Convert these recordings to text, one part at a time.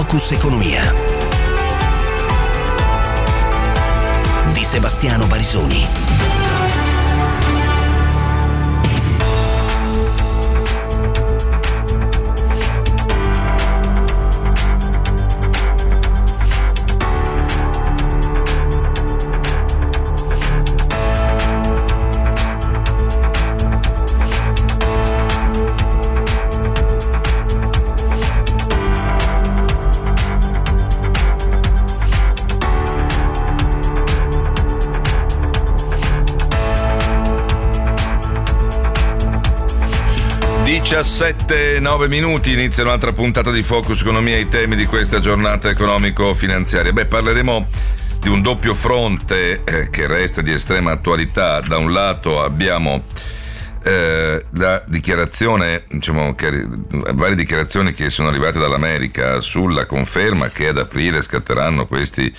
Focus Economia di Sebastiano Barisoni. Nove minuti, inizia un'altra puntata di Focus Economia, i temi di questa giornata economico-finanziaria. Parleremo di un doppio fronte che resta di estrema attualità. Da un lato abbiamo la dichiarazione, varie dichiarazioni che sono arrivate dall'America sulla conferma che ad aprile scatteranno questi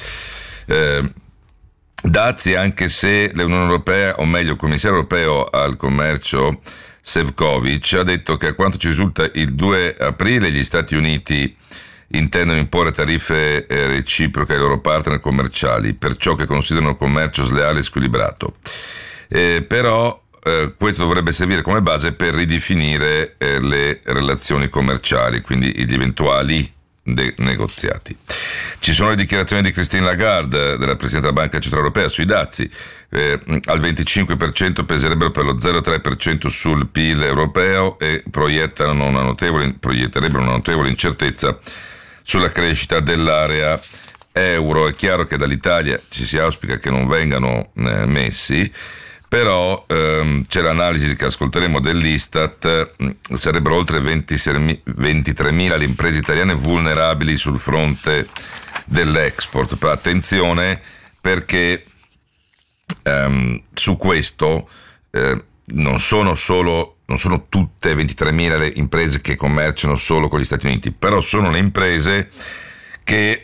dazi, anche se l'Unione Europea, o meglio il commissario europeo al commercio Šefčovič ha detto che, a quanto ci risulta, il 2 aprile gli Stati Uniti intendono imporre tariffe reciproche ai loro partner commerciali per ciò che considerano commercio sleale e squilibrato. Però questo dovrebbe servire come base per ridefinire le relazioni commerciali, quindi gli eventuali negoziati. Ci sono le dichiarazioni di Christine Lagarde, della Presidente della Banca Centrale Europea, sui dazi. Al 25% peserebbero per lo 0,3% sul PIL europeo e proietterebbero una notevole incertezza sulla crescita dell'area euro. È chiaro che dall'Italia ci si auspica che non vengano messi, però c'è l'analisi che ascolteremo dell'Istat. Sarebbero oltre 23.000 le imprese italiane vulnerabili sul fronte dell'export. Però attenzione, perché su questo non sono tutte 23.000 le imprese che commerciano solo con gli Stati Uniti, però sono le imprese che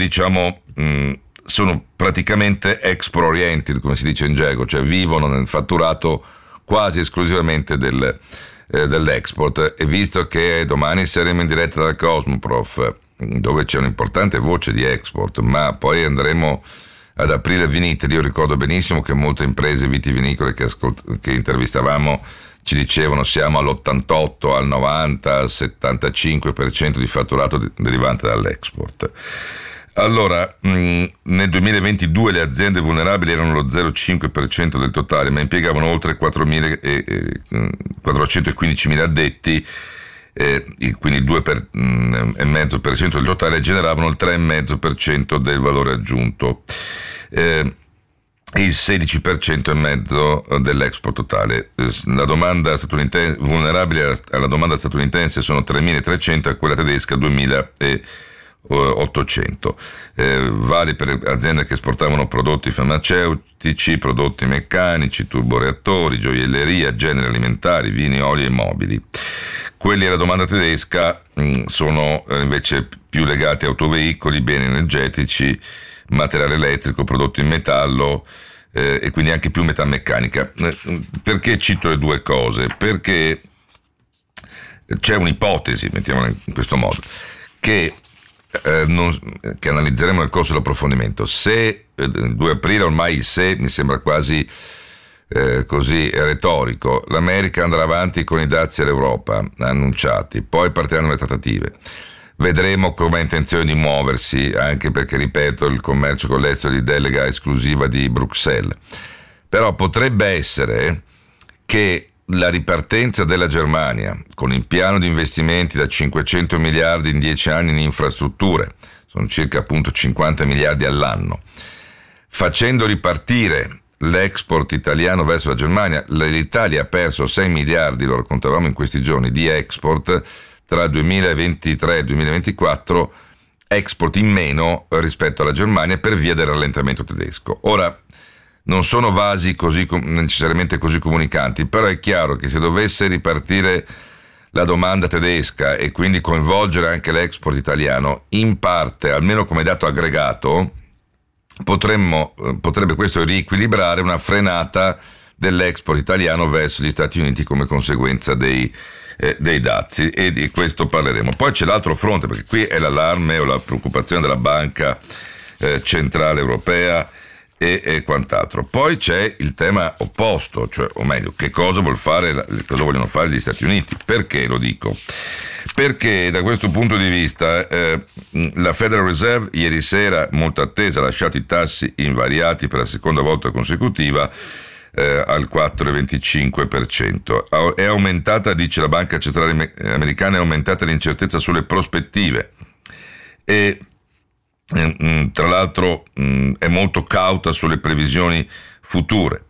sono praticamente export oriented, come si dice in gergo, cioè vivono nel fatturato quasi esclusivamente dell'export. E visto che domani saremo in diretta dal Cosmoprof, dove c'è un'importante voce di export, ma poi andremo ad aprile Vinitaly, io ricordo benissimo che molte imprese vitivinicole che intervistavamo ci dicevano siamo all'88, al 90, al 75% di fatturato derivante dall'export. Allora, nel 2022 le aziende vulnerabili erano lo 0,5% del totale, ma impiegavano oltre 415.000 addetti, quindi il 2,5% del totale, generavano il 3,5% del valore aggiunto, il 16,5% dell'export totale. La domanda statunitense vulnerabile alla domanda statunitense sono 3.300 e quella tedesca 2.800. Vale per aziende che esportavano prodotti farmaceutici, prodotti meccanici, turboreattori, gioielleria, generi alimentari, vini, oli e mobili. Quelli alla domanda tedesca sono invece più legati a autoveicoli, beni energetici, materiale elettrico, prodotti in metallo e quindi anche più metalmeccanica. Perché cito le due cose? Perché c'è un'ipotesi, mettiamola in questo modo, che analizzeremo nel corso dell'approfondimento. Se il 2 aprile, ormai il se mi sembra quasi così retorico, l'America andrà avanti con i dazi all'Europa annunciati, poi partiranno le trattative, vedremo come ha intenzione di muoversi, anche perché, ripeto, il commercio con l'estero è di delega esclusiva di Bruxelles. Però potrebbe essere che la ripartenza della Germania con il piano di investimenti da 500 miliardi in 10 anni in infrastrutture, sono circa appunto 50 miliardi all'anno, facendo ripartire l'export italiano verso la Germania. L'Italia ha perso 6 miliardi, lo raccontavamo in questi giorni, di export tra il 2023 e il 2024, export in meno rispetto alla Germania per via del rallentamento tedesco. Ora, non sono vasi necessariamente così comunicanti, però è chiaro che se dovesse ripartire la domanda tedesca e quindi coinvolgere anche l'export italiano, in parte, almeno come dato aggregato, potrebbe questo riequilibrare una frenata dell'export italiano verso gli Stati Uniti come conseguenza dei dazi, e di questo parleremo. Poi c'è l'altro fronte, perché qui è l'allarme o la preoccupazione della Banca Centrale Europea e quant'altro. Poi c'è il tema opposto, cioè, o meglio, cosa vogliono fare gli Stati Uniti. Perché lo dico? Perché da questo punto di vista la Federal Reserve ieri sera, molto attesa, ha lasciato i tassi invariati per la seconda volta consecutiva al 4,25%. È aumentata, dice la Banca Centrale Americana, è aumentata l'incertezza sulle prospettive e tra l'altro è molto cauta sulle previsioni future.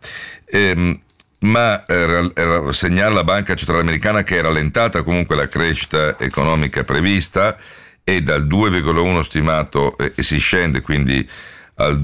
Ma segnala la Banca Centrale Americana che è rallentata comunque la crescita economica prevista, e dal 2,1 stimato si scende quindi al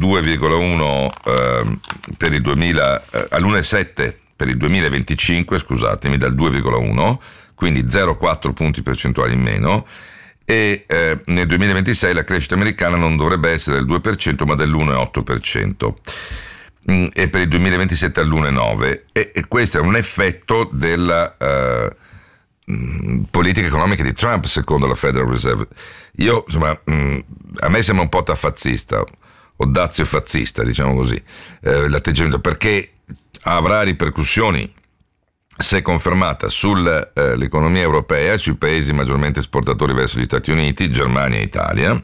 2,1 per il all'1,7 per il 2025, scusatemi, dal 2,1, quindi 0,4 punti percentuali in meno, e nel 2026 la crescita americana non dovrebbe essere del 2% ma dell'1,8%. E per il 2027 all'1,9, e questo è un effetto della politica economica di Trump, secondo la Federal Reserve. Io, insomma, a me sembra un po' taffazzista o dazio-fazzista, diciamo così, l'atteggiamento, perché avrà ripercussioni, se confermata, sull'economia europea e sui paesi maggiormente esportatori verso gli Stati Uniti, Germania e Italia,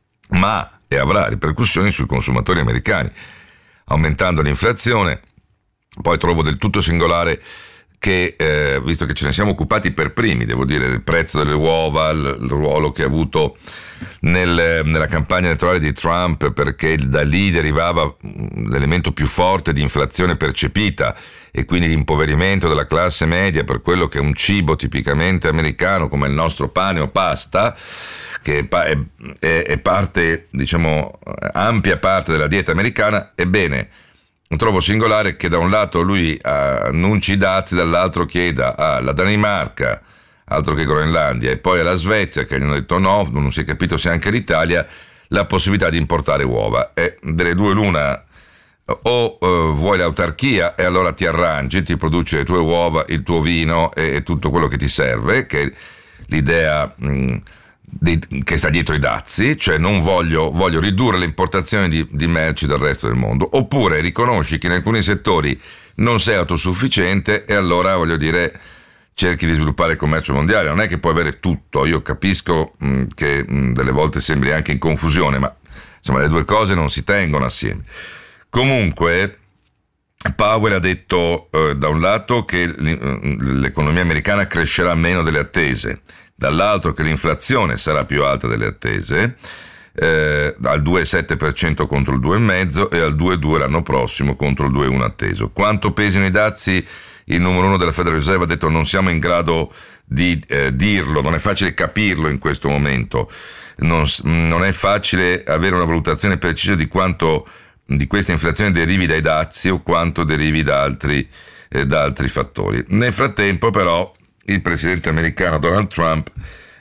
e avrà ripercussioni sui consumatori americani, aumentando l'inflazione. Poi trovo del tutto singolare che, visto che ce ne siamo occupati per primi, devo dire, del prezzo delle uova, il ruolo che ha avuto nella campagna elettorale di Trump, perché da lì derivava l'elemento più forte di inflazione percepita e quindi di impoverimento della classe media per quello che è un cibo tipicamente americano come il nostro pane o pasta, che è parte, diciamo, ampia parte della dieta americana. Ebbene, trovo singolare che da un lato lui annunci i dazi, dall'altro chieda alla Danimarca, altro che Groenlandia, e poi alla Svezia, che gli hanno detto no, non si è capito se anche l'Italia, la possibilità di importare uova. E delle due l'una: o vuoi l'autarchia e allora ti arrangi, ti produci le tue uova, il tuo vino e tutto quello che ti serve, che è l'idea che sta dietro i dazi, cioè non voglio ridurre le importazioni di merci dal resto del mondo, oppure riconosci che in alcuni settori non sei autosufficiente e allora, voglio dire, cerchi di sviluppare il commercio mondiale. Non è che puoi avere tutto. Io capisco che delle volte sembri anche in confusione, ma insomma le due cose non si tengono assieme. Comunque Powell ha detto da un lato che l'economia americana crescerà meno delle attese, dall'altro che l'inflazione sarà più alta delle attese, al 2,7% contro il 2,5% e al 2,2% l'anno prossimo contro il 2,1% atteso. Quanto pesino i dazi? Il numero uno della Federal Reserve ha detto non siamo in grado di dirlo, non è facile capirlo in questo momento, non è facile avere una valutazione precisa di quanto di questa inflazione derivi dai dazi o quanto derivi da altri fattori. Nel frattempo però il presidente americano Donald Trump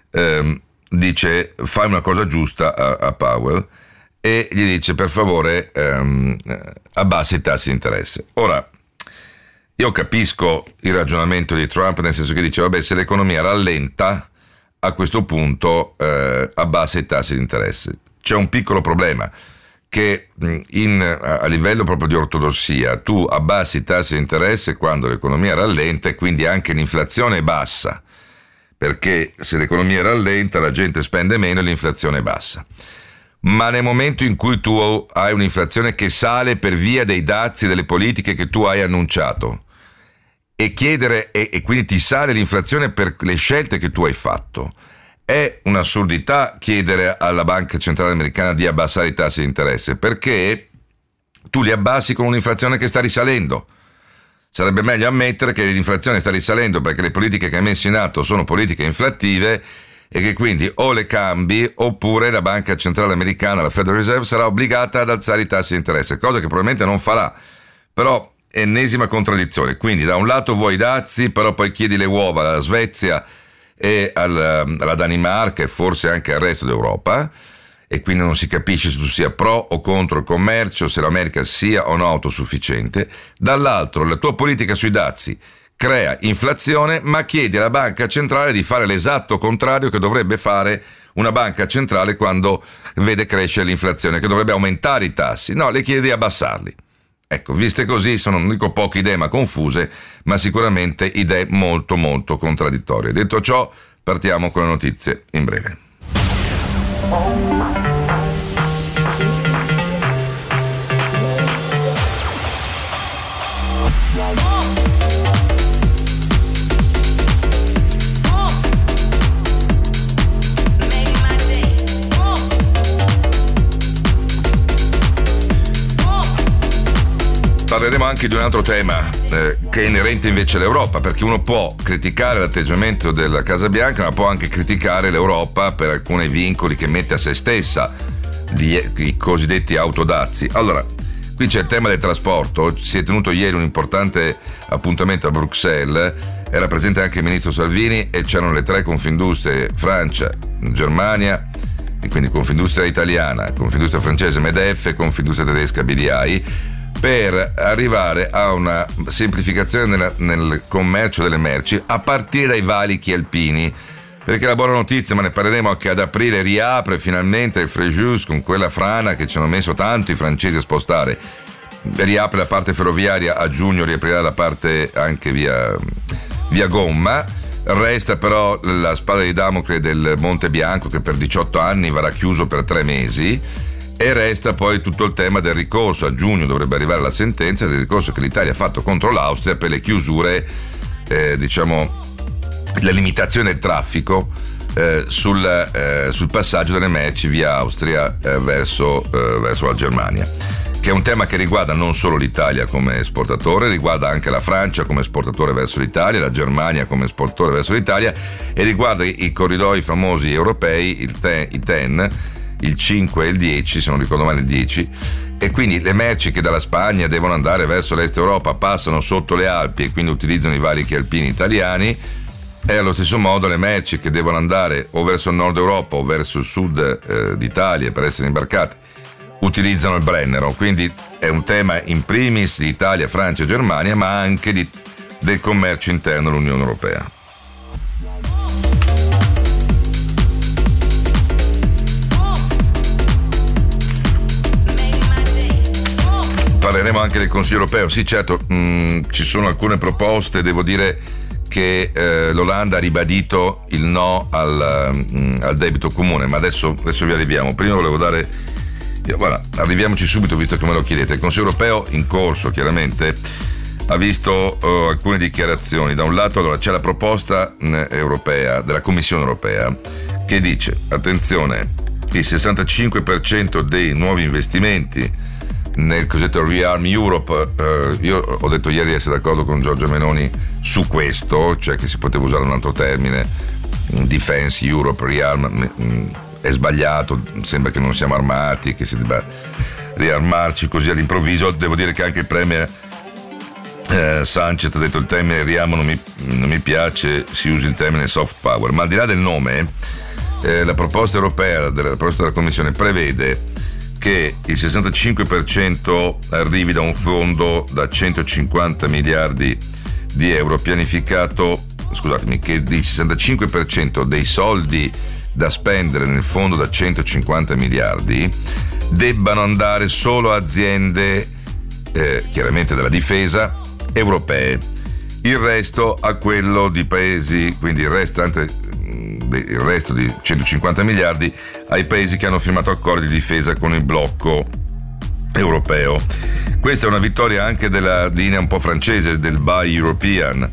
dice fai una cosa giusta a Powell e gli dice per favore abbassa i tassi di interesse. Ora, io capisco il ragionamento di Trump, nel senso che dice vabbè, se l'economia rallenta a questo punto abbassa i tassi di interesse. C'è un piccolo problema, che a livello proprio di ortodossia tu abbassi i tassi di interesse quando l'economia rallenta e quindi anche l'inflazione è bassa, perché se l'economia rallenta la gente spende meno e l'inflazione è bassa. Ma nel momento in cui tu hai un'inflazione che sale per via dei dazi delle politiche che tu hai annunciato e quindi ti sale l'inflazione per le scelte che tu hai fatto, è un'assurdità chiedere alla Banca Centrale Americana di abbassare i tassi di interesse, perché tu li abbassi con un'inflazione che sta risalendo. Sarebbe meglio ammettere che l'inflazione sta risalendo perché le politiche che hai messo in atto sono politiche inflattive e che quindi o le cambi oppure la Banca Centrale Americana, la Federal Reserve, sarà obbligata ad alzare i tassi di interesse, cosa che probabilmente non farà. Però ennesima contraddizione. Quindi da un lato vuoi i dazi, però poi chiedi le uova alla Svezia e alla Danimarca e forse anche al resto d'Europa, e quindi non si capisce se tu sia pro o contro il commercio, se l'America sia o no autosufficiente. Dall'altro, la tua politica sui dazi crea inflazione, ma chiedi alla banca centrale di fare l'esatto contrario che dovrebbe fare una banca centrale quando vede crescere l'inflazione, che dovrebbe aumentare i tassi. No, le chiedi di abbassarli. Ecco, viste così sono, non dico poche idee ma confuse, ma sicuramente idee molto molto contraddittorie. Detto ciò, partiamo con le notizie in breve. Parleremo anche di un altro tema che è inerente invece all'Europa, perché uno può criticare l'atteggiamento della Casa Bianca, ma può anche criticare l'Europa per alcuni vincoli che mette a se stessa, i cosiddetti autodazi. Allora, qui c'è il tema del trasporto. Si è tenuto ieri un importante appuntamento a Bruxelles, era presente anche il ministro Salvini e c'erano le tre Confindustrie, Francia, Germania, e quindi Confindustria italiana, Confindustria francese MEDEF e Confindustria tedesca BDI, per arrivare a una semplificazione nel commercio delle merci a partire dai valichi alpini, perché la buona notizia, ma ne parleremo, è che ad aprile riapre finalmente il Frejus, con quella frana che ci hanno messo tanto i francesi a spostare. Riapre la parte ferroviaria, a giugno riaprirà la parte anche via gomma. Resta però la spada di Damocle del Monte Bianco, che per 18 anni verrà chiuso per 3 mesi. E resta poi tutto il tema del ricorso. A giugno dovrebbe arrivare la sentenza del ricorso che l'Italia ha fatto contro l'Austria per le chiusure, la limitazione del traffico sul passaggio delle merci via Austria verso la Germania, che è un tema che riguarda non solo l'Italia come esportatore, riguarda anche la Francia come esportatore verso l'Italia, la Germania come esportatore verso l'Italia, e riguarda i corridoi famosi europei, i TEN, il 5 e il 10, se non ricordo male il 10, e quindi le merci che dalla Spagna devono andare verso l'Est Europa passano sotto le Alpi e quindi utilizzano i valichi alpini italiani, e allo stesso modo le merci che devono andare o verso il Nord Europa o verso il Sud d'Italia per essere imbarcate utilizzano il Brennero. Quindi è un tema in primis di Italia, Francia e Germania, ma anche del commercio interno dell'Unione Europea. Parleremo anche del Consiglio europeo. Sì, certo, ci sono alcune proposte. Devo dire che l'Olanda ha ribadito il no al debito comune, ma adesso vi arriviamo. Prima volevo arriviamoci subito, visto che me lo chiedete. Il Consiglio europeo in corso, chiaramente, ha visto alcune dichiarazioni. Da un lato, allora, c'è la proposta europea della Commissione europea che dice: attenzione, il 65% dei nuovi investimenti nel cosiddetto Rearm Europe, io ho detto ieri di essere d'accordo con Giorgia Meloni su questo, cioè che si poteva usare un altro termine, Defense Europe, Rearm, è sbagliato, sembra che non siamo armati, che si debba riarmarci così all'improvviso. Devo dire che anche il premier Sanchez ha detto il termine Rearm non mi piace, si usi il termine soft power, ma al di là del nome, la proposta europea, la proposta della Commissione prevede che il 65% arrivi da un fondo da 150 miliardi di euro pianificato, che il 65% dei soldi da spendere nel fondo da 150 miliardi debbano andare solo a aziende chiaramente della difesa europee, il resto a quello di paesi, quindi il resto di 150 miliardi ai paesi che hanno firmato accordi di difesa con il blocco europeo. Questa è una vittoria anche della linea un po' francese del Buy European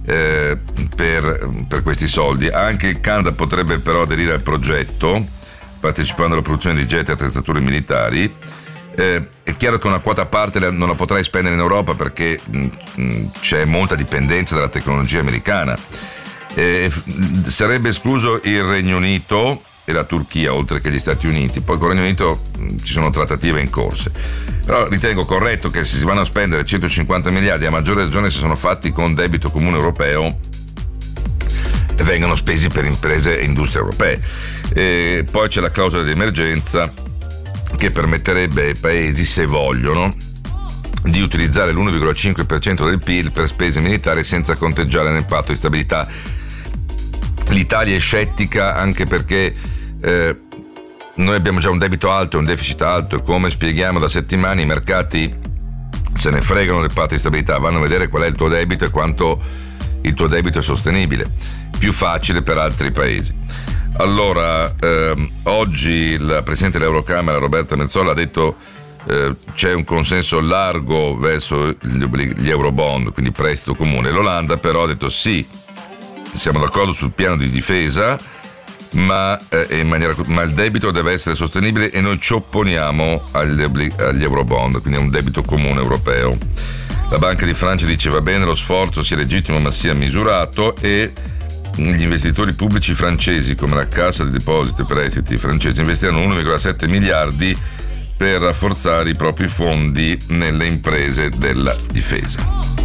per questi soldi. Anche il Canada potrebbe però aderire al progetto, partecipando alla produzione di jet e attrezzature militari. È chiaro che una quota a parte non la potrai spendere in Europa perché c'è molta dipendenza dalla tecnologia americana. Sarebbe escluso il Regno Unito e la Turchia, oltre che gli Stati Uniti. Poi con il Regno Unito ci sono trattative in corso, però ritengo corretto che se si vanno a spendere 150 miliardi, a maggior ragione se sono fatti con debito comune europeo, vengano spesi per imprese e industrie europee. E poi c'è la clausola di emergenza che permetterebbe ai paesi, se vogliono, di utilizzare l'1,5% del PIL per spese militari senza conteggiare nel patto di stabilità. L'Italia è scettica anche perché noi abbiamo già un debito alto e un deficit alto, e come spieghiamo da settimane i mercati se ne fregano del patto di stabilità, vanno a vedere qual è il tuo debito e quanto il tuo debito è sostenibile. Più facile per altri paesi. Allora, oggi la Presidente dell'Eurocamera Roberta Metsola ha detto c'è un consenso largo verso gli Eurobond, quindi prestito comune. L'Olanda però ha detto sì, siamo d'accordo sul piano di difesa, ma il debito deve essere sostenibile e noi ci opponiamo agli Eurobond, quindi a un debito comune europeo. La Banca di Francia dice va bene, lo sforzo sia legittimo ma sia misurato, e gli investitori pubblici francesi come la Cassa di Depositi e Prestiti francesi investiranno 1,7 miliardi per rafforzare i propri fondi nelle imprese della difesa.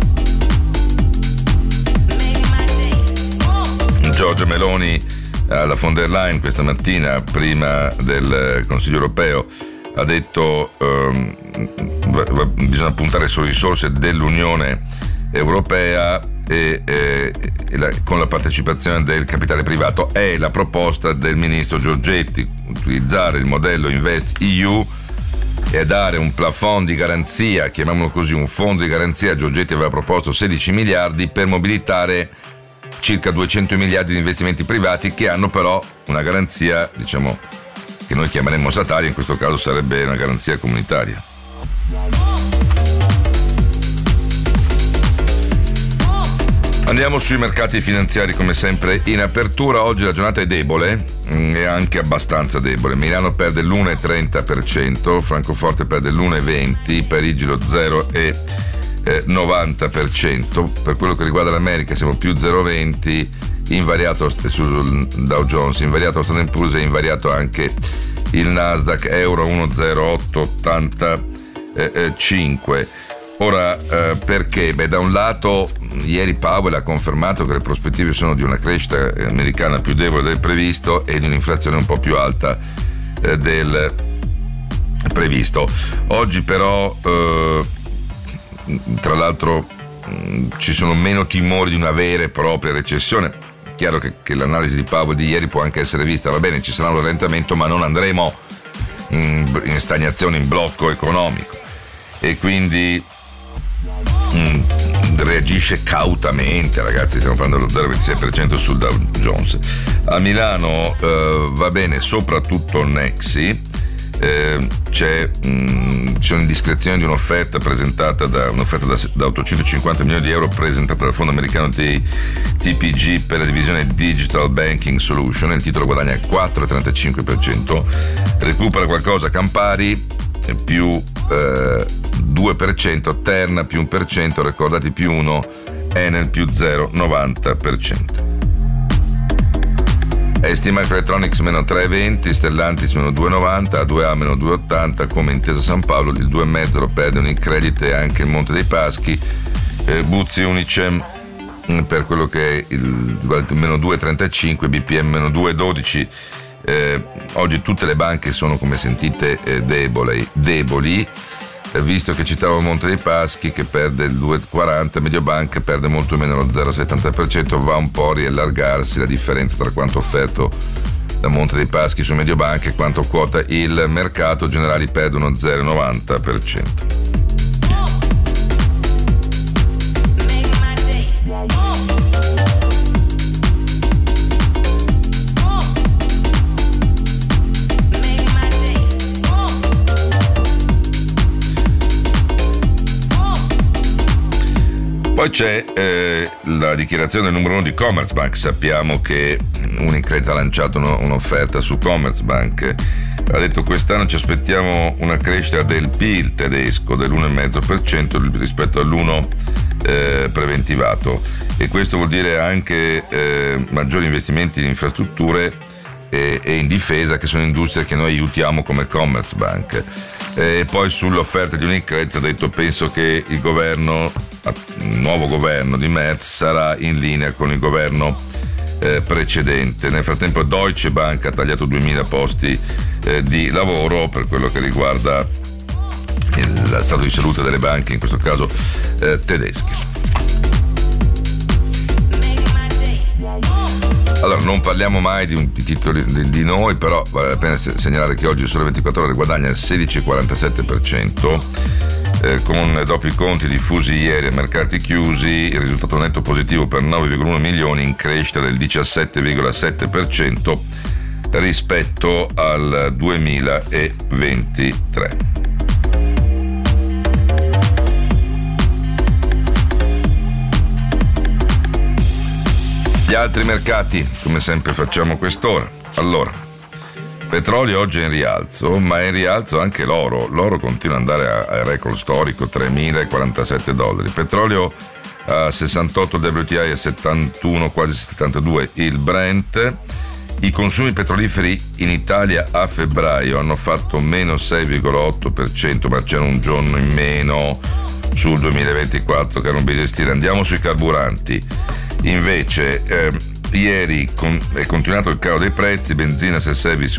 Giorgia Meloni alla von der Leyen questa mattina, prima del Consiglio europeo, ha detto bisogna puntare sulle risorse dell'Unione Europea con la partecipazione del capitale privato. È la proposta del ministro Giorgetti, utilizzare il modello Invest EU e dare un plafond di garanzia, chiamiamolo così, un fondo di garanzia. Giorgetti aveva proposto 16 miliardi per mobilitare circa 200 miliardi di investimenti privati, che hanno però una garanzia, diciamo, che noi chiameremmo statale, in questo caso sarebbe una garanzia comunitaria. Andiamo sui mercati finanziari, come sempre in apertura. Oggi la giornata è debole, e anche abbastanza debole. Milano perde l'1,30%, Francoforte perde l'1,20%, Parigi lo 0,90%. Per quello che riguarda l'America siamo più 0,20%, invariato sul Dow Jones, invariato lo Standard & Poor's e invariato anche il Nasdaq. Euro 1,0885. Ora, perché? Da un lato ieri Powell ha confermato che le prospettive sono di una crescita americana più debole del previsto e di un'inflazione un po' più alta del previsto. Oggi però, tra l'altro, ci sono meno timori di una vera e propria recessione. Chiaro che l'analisi di Powell di ieri può anche essere vista, va bene, ci sarà un rallentamento, ma non andremo in stagnazione, in blocco economico, e quindi reagisce cautamente, ragazzi. Stiamo parlando dello 0,26% sul Dow Jones. A Milano va bene soprattutto Nexi, ci sono indiscrezioni di un'offerta presentata da 850 milioni di euro presentata dal fondo americano di TPG per la divisione Digital Banking Solution. Il titolo guadagna il 4,35%, recupera qualcosa Campari più 2%, Terna più 1%, Ricordati più 1%, Enel più 0,90%. ST Microelectronics meno 3,20, Stellantis meno 2,90, A2A meno 2,80, come Intesa San Paolo il 2,5 lo perde Unicredit e anche il Monte dei Paschi. Buzzi Unicem per quello che è il meno 2,35, BPM meno 2,12. Oggi tutte le banche sono, come sentite, deboli, visto che citavo Monte dei Paschi che perde il 2,40, Mediobanca perde molto meno, lo 0,70%, va un po' a riallargarsi la differenza tra quanto offerto da Monte dei Paschi su Mediobanca e quanto quota il mercato. Generali perdono 0,90%. Poi c'è la dichiarazione del numero 1 di Commerzbank. Sappiamo che Unicredit ha lanciato un'offerta su Commerzbank. Ha detto: quest'anno ci aspettiamo una crescita del PIL tedesco dell'1,5% rispetto all'1 preventivato, e questo vuol dire anche maggiori investimenti in infrastrutture e in difesa, che sono industrie che noi aiutiamo come Commerzbank. E poi sull'offerta di Unicredit ha detto: penso che il nuovo governo di Merz sarà in linea con il governo precedente. Nel frattempo Deutsche Bank ha tagliato 2000 posti di lavoro per quello che riguarda lo stato di salute delle banche, in questo caso tedesche. Allora, non parliamo mai di titoli di noi, però vale la pena segnalare che oggi il Sole 24 Ore guadagna il 16,47%, con dopo i conti diffusi ieri a mercati chiusi, il risultato netto positivo per 9,1 milioni, in crescita del 17,7% rispetto al 2023. Gli altri mercati, come sempre facciamo a quest'ora. Allora, petrolio oggi è in rialzo, ma è in rialzo anche l'oro. L'oro continua ad andare a record storico, $3.047. Petrolio a 68, il WTI a 71, quasi 72 il Brent. I consumi petroliferi in Italia a febbraio hanno fatto meno 6,8%, ma c'era un giorno in meno sul 2024 che era un bisestile. Andiamo sui carburanti. Invece ieri è continuato il calo dei prezzi: benzina self-service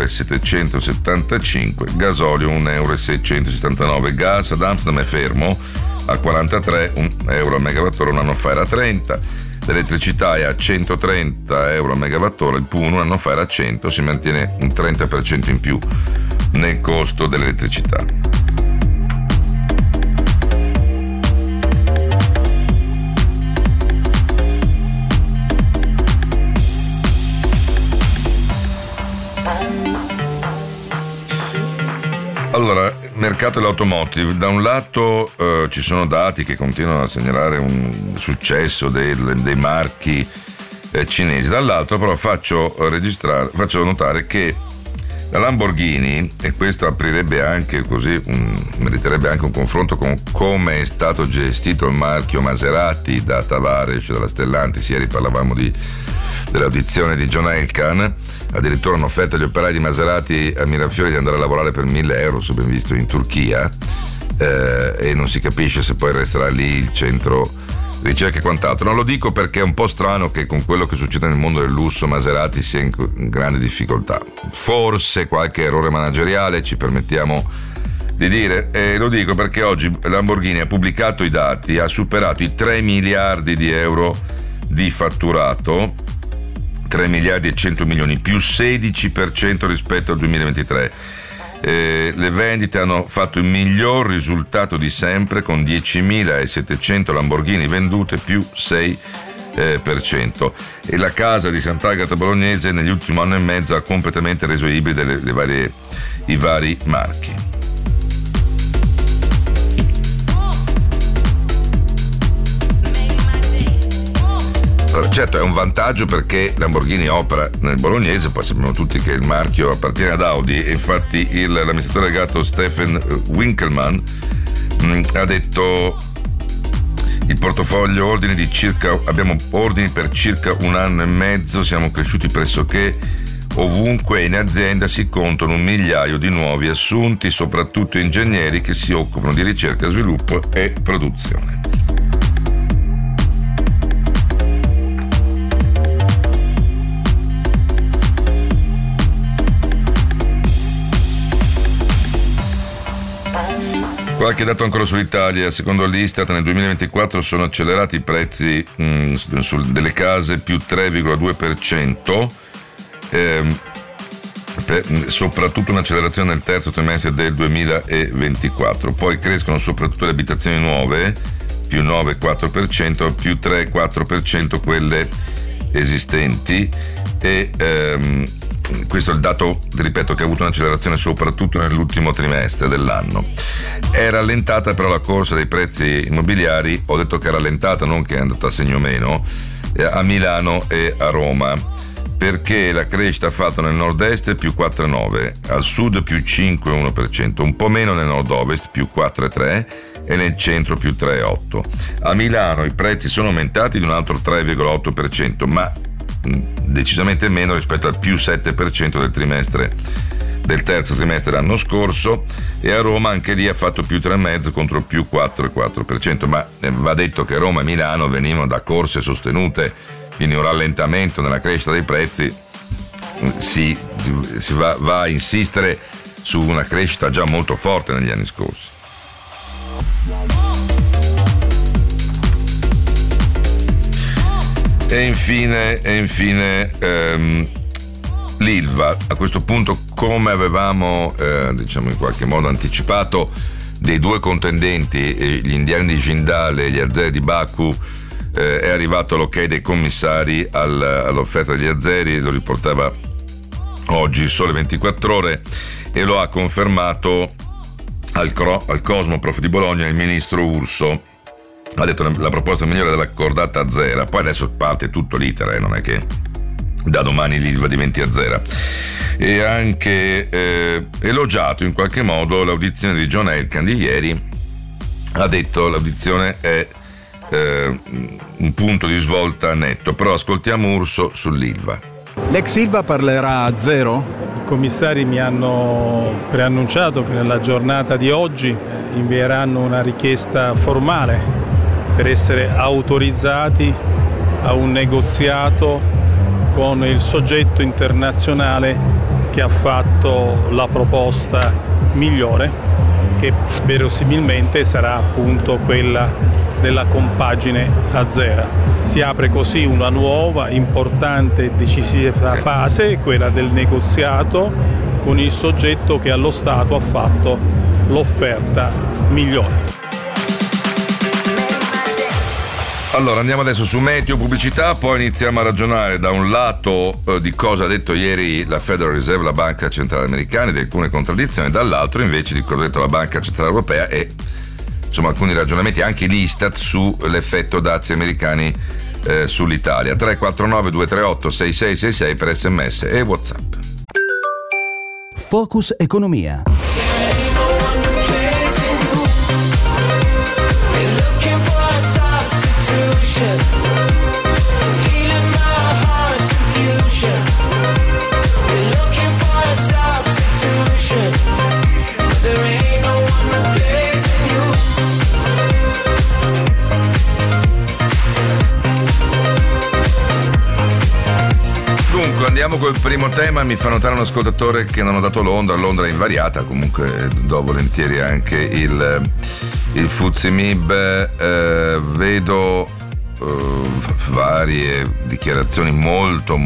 €1,775, gasolio €1,679, gas ad Amsterdam è fermo a 43 euro a megawattora, un anno fa era 30, l'elettricità è a €130 a megawattora, il PUN un anno fa era 100, si mantiene un 30% in più nel costo dell'elettricità. Allora, mercato dell'automotive, da un lato ci sono dati che continuano a segnalare un successo dei marchi cinesi, dall'altro però faccio notare che la Lamborghini, e questo aprirebbe anche così, meriterebbe anche un confronto con come è stato gestito il marchio Maserati da Tavares, dalla Stellantis. Ieri parlavamo dell'audizione di John Elkann. Addirittura hanno offerto agli operai di Maserati a Mirafiori di andare a lavorare per €1.000, se ben visto, in Turchia, e non si capisce se poi resterà lì il centro ricerca e quant'altro. Non lo dico perché è un po' strano che con quello che succede nel mondo del lusso Maserati sia in grande difficoltà. Forse qualche errore manageriale, ci permettiamo di dire, e lo dico perché oggi Lamborghini ha pubblicato i dati, ha superato i €3 miliardi di fatturato, 3 miliardi e 100 milioni, più 16% rispetto al 2023. Le vendite hanno fatto il miglior risultato di sempre, con 10.700 Lamborghini vendute, più 6%. E la casa di Sant'Agata Bolognese nell'ultimo anno e mezzo ha completamente reso ibride i vari marchi. Certo, è un vantaggio perché Lamborghini opera nel bolognese, poi sappiamo tutti che il marchio appartiene ad Audi, e infatti l'amministratore delegato Stefan Winkelmann ha detto: il portafoglio abbiamo ordini per circa un anno e mezzo, siamo cresciuti pressoché ovunque, in azienda si contano 1 migliaio di nuovi assunti, soprattutto ingegneri che si occupano di ricerca, sviluppo e produzione. Qualche dato ancora sull'Italia. Secondo l'Istat nel 2024 sono accelerati i prezzi delle case, più 3,2%, soprattutto un'accelerazione nel terzo trimestre del 2024. Poi crescono soprattutto le abitazioni nuove, più 9,4%, più 3,4% quelle esistenti, e questo è il dato, ripeto, che ha avuto un'accelerazione soprattutto nell'ultimo trimestre dell'anno. È rallentata però la corsa dei prezzi immobiliari, ho detto che è rallentata, non che è andata a segno meno, a Milano e a Roma, perché la crescita ha fatto nel nord-est più 4,9%, al sud più 5,1%, un po' meno nel nord-ovest più 4,3% e nel centro più 3,8%. A Milano i prezzi sono aumentati di un altro 3,8%, ma decisamente meno rispetto al più 7% del terzo trimestre dell'anno scorso, e a Roma anche lì ha fatto più 3,5% contro più 4,4%, ma va detto che Roma e Milano venivano da corse sostenute quindi un rallentamento nella crescita dei prezzi, si va a insistere su una crescita già molto forte negli anni scorsi. E infine l'Ilva. A questo punto, come avevamo diciamo in qualche modo anticipato, dei due contendenti, gli indiani di Jindal e gli azeri di Baku, è arrivato l'ok dei commissari all'offerta degli azeri. Lo riportava oggi Sole 24 Ore e lo ha confermato al Cosmoprof di Bologna il ministro Urso. Ha detto la proposta migliore della cordata azera. Poi adesso parte tutto l'iter, non è che da domani l'Ilva diventi azera. E anche elogiato in qualche modo l'audizione di John Elkann di ieri. Ha detto l'audizione è un punto di svolta netto, però ascoltiamo Urso sull'Ilva. L'ex Ilva parlerà a zero? I commissari mi hanno preannunciato che nella giornata di oggi invieranno una richiesta formale per essere autorizzati a un negoziato con il soggetto internazionale che ha fatto la proposta migliore, che verosimilmente sarà appunto quella della compagine azera. Si apre così una nuova, importante e decisiva fase, quella del negoziato con il soggetto che allo Stato ha fatto l'offerta migliore. Allora andiamo adesso su meteo, pubblicità, poi iniziamo a ragionare da un lato di cosa ha detto ieri la Federal Reserve, la Banca Centrale Americana, di alcune contraddizioni, dall'altro invece di cosa ha detto la Banca Centrale Europea e insomma alcuni ragionamenti, anche l'Istat, sull'effetto dazi americani sull'Italia. 349 238 6666 per SMS e WhatsApp. Focus Economia. Dunque andiamo col primo tema. Mi fa notare un ascoltatore che non ho dato Londra è invariata, comunque do volentieri anche il FTSE MIB. Vedo varie dichiarazioni molto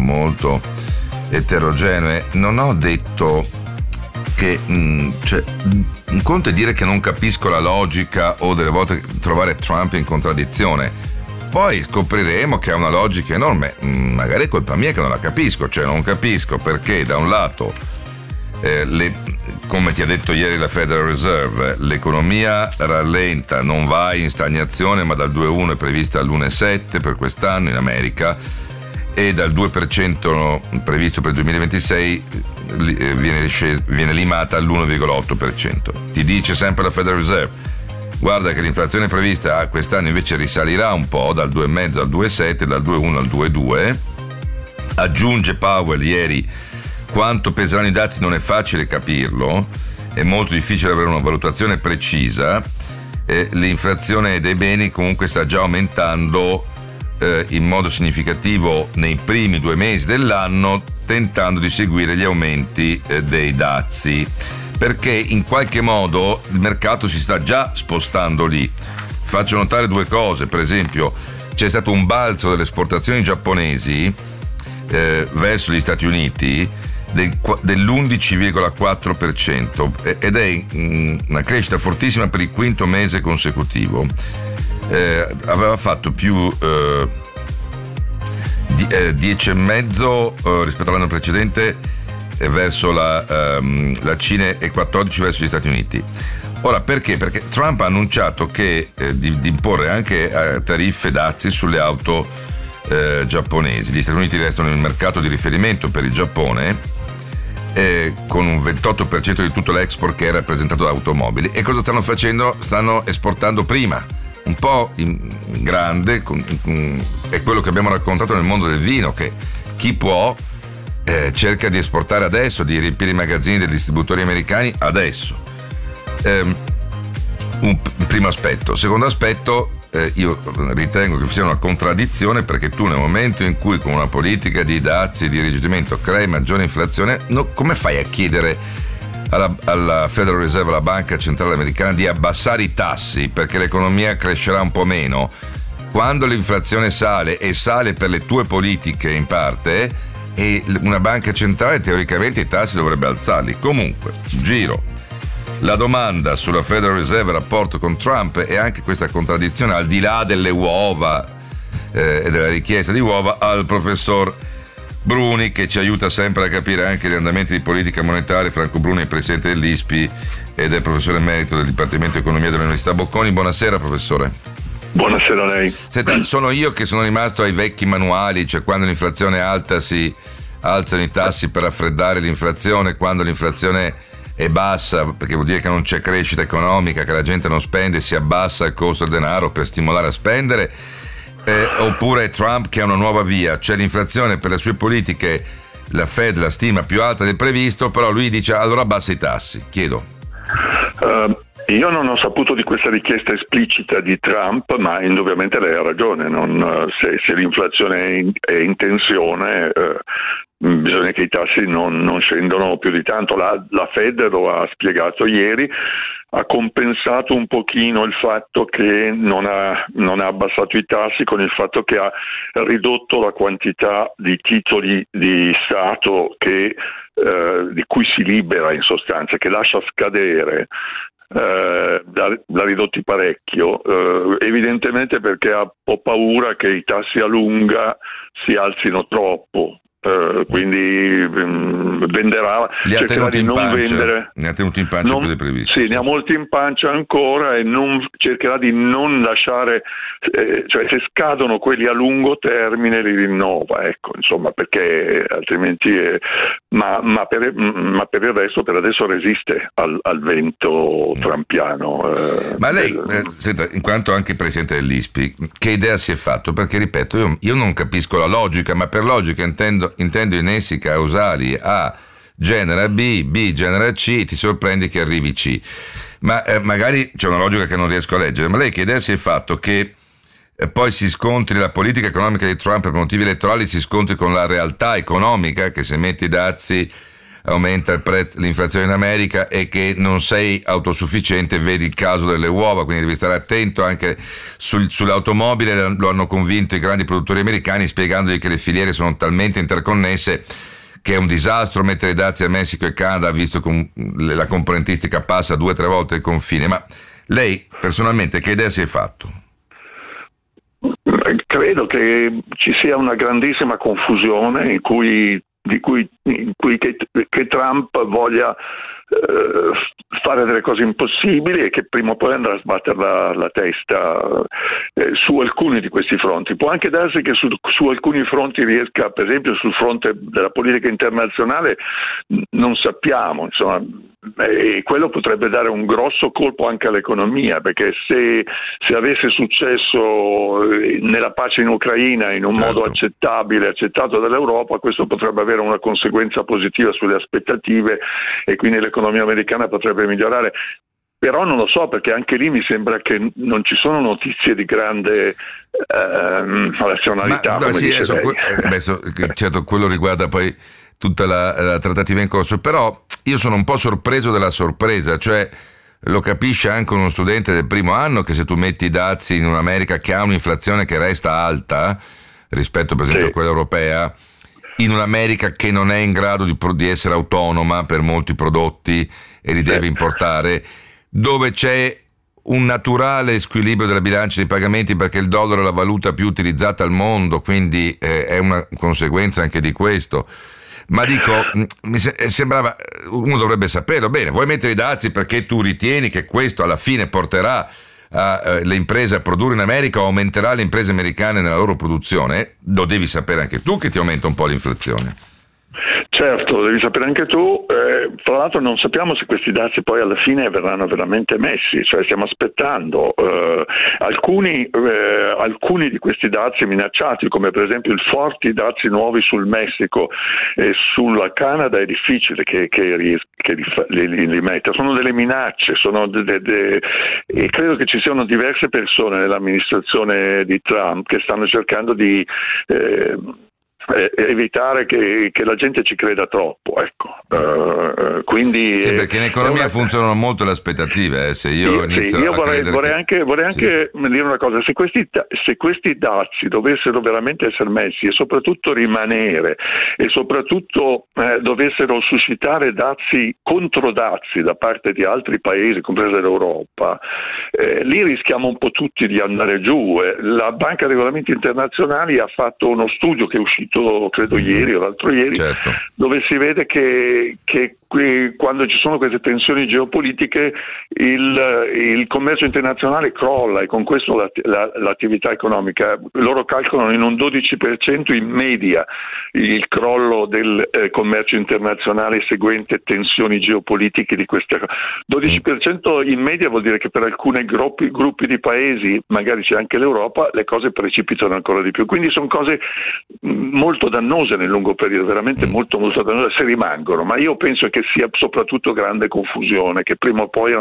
eterogenee. Non ho detto che un conto è dire che non capisco la logica o delle volte trovare Trump in contraddizione, poi scopriremo che ha una logica enorme. Magari è colpa mia che non la capisco, cioè non capisco perché da un lato come ti ha detto ieri la Federal Reserve, l'economia rallenta, non va in stagnazione, ma dal 2,1 è prevista all'1,7 per quest'anno in America e dal 2% previsto per il 2026 viene limata all'1,8%. Ti dice sempre la Federal Reserve: guarda che l'inflazione prevista quest'anno invece risalirà un po', dal 2,5 al 2,7, dal 2,1 al 2,2. Aggiunge Powell ieri: quanto peseranno i dazi non è facile capirlo, è molto difficile avere una valutazione precisa. L'inflazione dei beni comunque sta già aumentando in modo significativo nei primi 2 mesi dell'anno, tentando di seguire gli aumenti dei dazi, perché in qualche modo il mercato si sta già spostando lì. Faccio notare 2 cose: per esempio c'è stato un balzo delle esportazioni giapponesi verso gli Stati Uniti dell'11,4% ed è una crescita fortissima per il 5º mese consecutivo. Aveva fatto più 10,5 rispetto all'anno precedente verso la Cina e 14 verso gli Stati Uniti. Ora perché? Perché Trump ha annunciato che di imporre anche tariffe e dazi sulle auto giapponesi. Gli Stati Uniti restano il mercato di riferimento per il Giappone, con un 28% di tutto l'export che è rappresentato da automobili. E cosa stanno facendo? Stanno esportando prima, un po' in grande, è quello che abbiamo raccontato nel mondo del vino, che chi può cerca di esportare adesso, di riempire i magazzini dei distributori americani adesso. primo aspetto. Secondo aspetto, io ritengo che sia una contraddizione, perché tu nel momento in cui con una politica di dazi di irrigidimento crei maggiore inflazione, come fai a chiedere alla Federal Reserve, alla Banca Centrale Americana, di abbassare i tassi perché l'economia crescerà un po' meno, quando l'inflazione sale, e sale per le tue politiche in parte, e una banca centrale teoricamente i tassi dovrebbe alzarli? Comunque, giro la domanda sulla Federal Reserve, il rapporto con Trump, e anche questa contraddizione, al di là delle uova e della richiesta di uova, al professor Bruni, che ci aiuta sempre a capire anche gli andamenti di politica monetaria. Franco Bruni è presidente dell'ISPI ed è professore emerito del Dipartimento di Economia dell'Università Bocconi. Buonasera professore. Buonasera a lei. Senta, sono io che sono rimasto ai vecchi manuali, cioè quando l'inflazione è alta si alzano i tassi per raffreddare l'inflazione, quando l'inflazione è bassa, perché vuol dire che non c'è crescita economica, che la gente non spende, si abbassa il costo del denaro per stimolare a spendere, oppure Trump che ha una nuova via, cioè l'inflazione per le sue politiche la Fed la stima più alta del previsto, però lui dice allora abbassa i tassi. Chiedo. Io non ho saputo di questa richiesta esplicita di Trump, ma indubbiamente lei ha ragione. Se l'inflazione è in tensione, bisogna che i tassi non scendano più di tanto. La Fed lo ha spiegato ieri, ha compensato un pochino il fatto che non ha abbassato i tassi con il fatto che ha ridotto la quantità di titoli di Stato di cui si libera, in sostanza, che lascia scadere. L'ha ridotti parecchio, evidentemente perché ha paura che i tassi a lunga si alzino troppo. Quindi venderà, cercherà di non vendere. Ne ha tenuti in pancia più del previsto. Sì, ne ha molti in pancia ancora, e cercherà di non lasciare, cioè se scadono quelli a lungo termine li rinnova, ecco, insomma, perché altrimenti ma per il resto, per adesso resiste al vento trumpiano. Ma lei, senta, in quanto anche presidente dell'ISPI, che idea si è fatto? Perché ripeto, io non capisco la logica, ma per logica intendo i nessi causali: A genera B genera C, ti sorprendi che arrivi C. Ma magari c'è una logica che non riesco a leggere. Ma lei che idea si è fatto che poi si scontri la politica economica di Trump per motivi elettorali, si scontri con la realtà economica, che se metti i dazi aumenta l'inflazione in America, e che non sei autosufficiente, vedi il caso delle uova, quindi devi stare attento anche sull'automobile. Lo hanno convinto i grandi produttori americani, spiegandogli che le filiere sono talmente interconnesse che è un disastro mettere i dazi a Messico e Canada, visto che la componentistica passa 2 o 3 volte il confine. Ma lei personalmente che idea si è fatto? Credo che ci sia una grandissima confusione che Trump voglia fare delle cose impossibili, e che prima o poi andrà a sbattere la testa su alcuni di questi fronti. Può anche darsi che su alcuni fronti riesca, per esempio sul fronte della politica internazionale, non sappiamo, insomma, e quello potrebbe dare un grosso colpo anche all'economia, perché se avesse successo nella pace in Ucraina in un modo accettabile, accettato dall'Europa, questo potrebbe avere una conseguenza positiva sulle aspettative, e quindi l'economia americana potrebbe migliorare. Però non lo so, perché anche lì mi sembra che non ci sono notizie di grande razionalità. Ma, sì, certo, quello riguarda poi tutta la trattativa in corso, però io sono un po' sorpreso della sorpresa, cioè lo capisce anche uno studente del primo anno che se tu metti i dazi in un'America che ha un'inflazione che resta alta rispetto per esempio a quella europea, in un'America che non è in grado di essere autonoma per molti prodotti e li deve importare, dove c'è un naturale squilibrio della bilancia dei pagamenti perché il dollaro è la valuta più utilizzata al mondo, quindi è una conseguenza anche di questo. Ma dico, mi sembrava, uno dovrebbe saperlo, bene, vuoi mettere i dazi perché tu ritieni che questo alla fine porterà le imprese a produrre in America o aumenterà le imprese americane nella loro produzione? Lo devi sapere anche tu che ti aumenta un po' l'inflazione. Certo, lo devi sapere anche tu. Tra l'altro non sappiamo se questi dazi poi alla fine verranno veramente messi, cioè stiamo aspettando. Alcuni di questi dazi minacciati, come per esempio i forti dazi nuovi sul Messico e sulla Canada, è difficile che li metta. Sono delle minacce, e credo che ci siano diverse persone nell'amministrazione di Trump che stanno cercando di evitare che la gente ci creda troppo, ecco. Quindi sì, perché in economia funzionano molto le aspettative. Se io inizio io a vorrei anche dire una cosa: se questi dazi dovessero veramente essere messi e soprattutto rimanere, e soprattutto dovessero suscitare controdazi da parte di altri paesi, compresa l'Europa, lì rischiamo un po' tutti di andare giù. La Banca Regolamenti Internazionali ha fatto uno studio che è uscito credo ieri o l'altro ieri, certo, dove si vede che quando ci sono queste tensioni geopolitiche il commercio internazionale crolla, e con questo l'attività economica. Loro calcolano in un 12% in media il crollo del commercio internazionale seguente tensioni geopolitiche di queste 12% in media vuol dire che per alcuni gruppi di paesi, magari c'è anche l'Europa, le cose precipitano ancora di più. Quindi sono cose molto dannose nel lungo periodo, veramente molto molto dannose se rimangono, ma io penso che sia soprattutto grande confusione, che prima o poi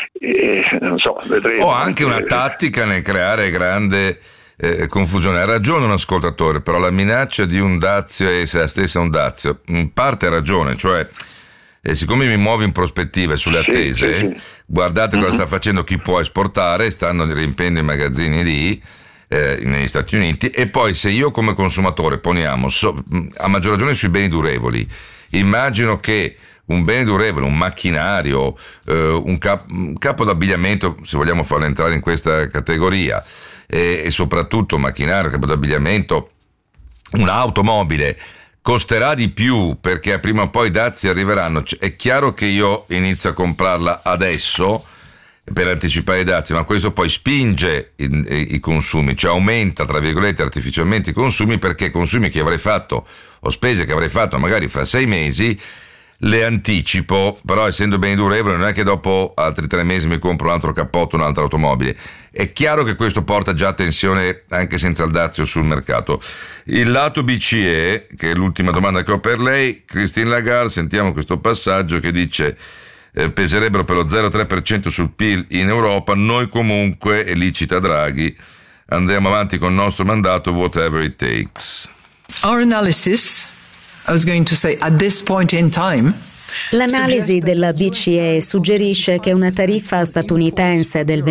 non so, vedremo. O anche una tattica nel creare grande confusione. Ha ragione un ascoltatore, però la minaccia di un dazio è se stessa un dazio, in parte ha ragione, cioè siccome mi muovo in prospettiva e sulle attese, sì. Guardate cosa sta facendo chi può esportare, stanno riempiendo i magazzini lì negli Stati Uniti, e poi se io come consumatore poniamo a maggior ragione sui beni durevoli, immagino che un bene durevole, un macchinario, un capo d'abbigliamento, se vogliamo farlo entrare in questa categoria, e soprattutto un macchinario, capo d'abbigliamento, un'automobile costerà di più perché prima o poi i dazi arriveranno. È chiaro che io inizio a comprarla adesso per anticipare i dazi, ma questo poi spinge i consumi, cioè aumenta tra virgolette artificialmente i consumi, perché consumi che avrei fatto o spese che avrei fatto magari fra 6 mesi le anticipo, però essendo beni durevoli non è che dopo altri 3 mesi mi compro un altro cappotto, un'altra automobile. È chiaro che questo porta già tensione anche senza il dazio sul mercato. Il lato BCE, che è l'ultima domanda che ho per lei, Christine Lagarde, sentiamo questo passaggio che dice peserebbero per lo 0,3% sul PIL in Europa, noi comunque, e lì cita Draghi, andremo avanti con il nostro mandato whatever it takes. Our analysis, I was going to say, at this point in time, l'analisi della BCE suggerisce che una tariffa statunitense del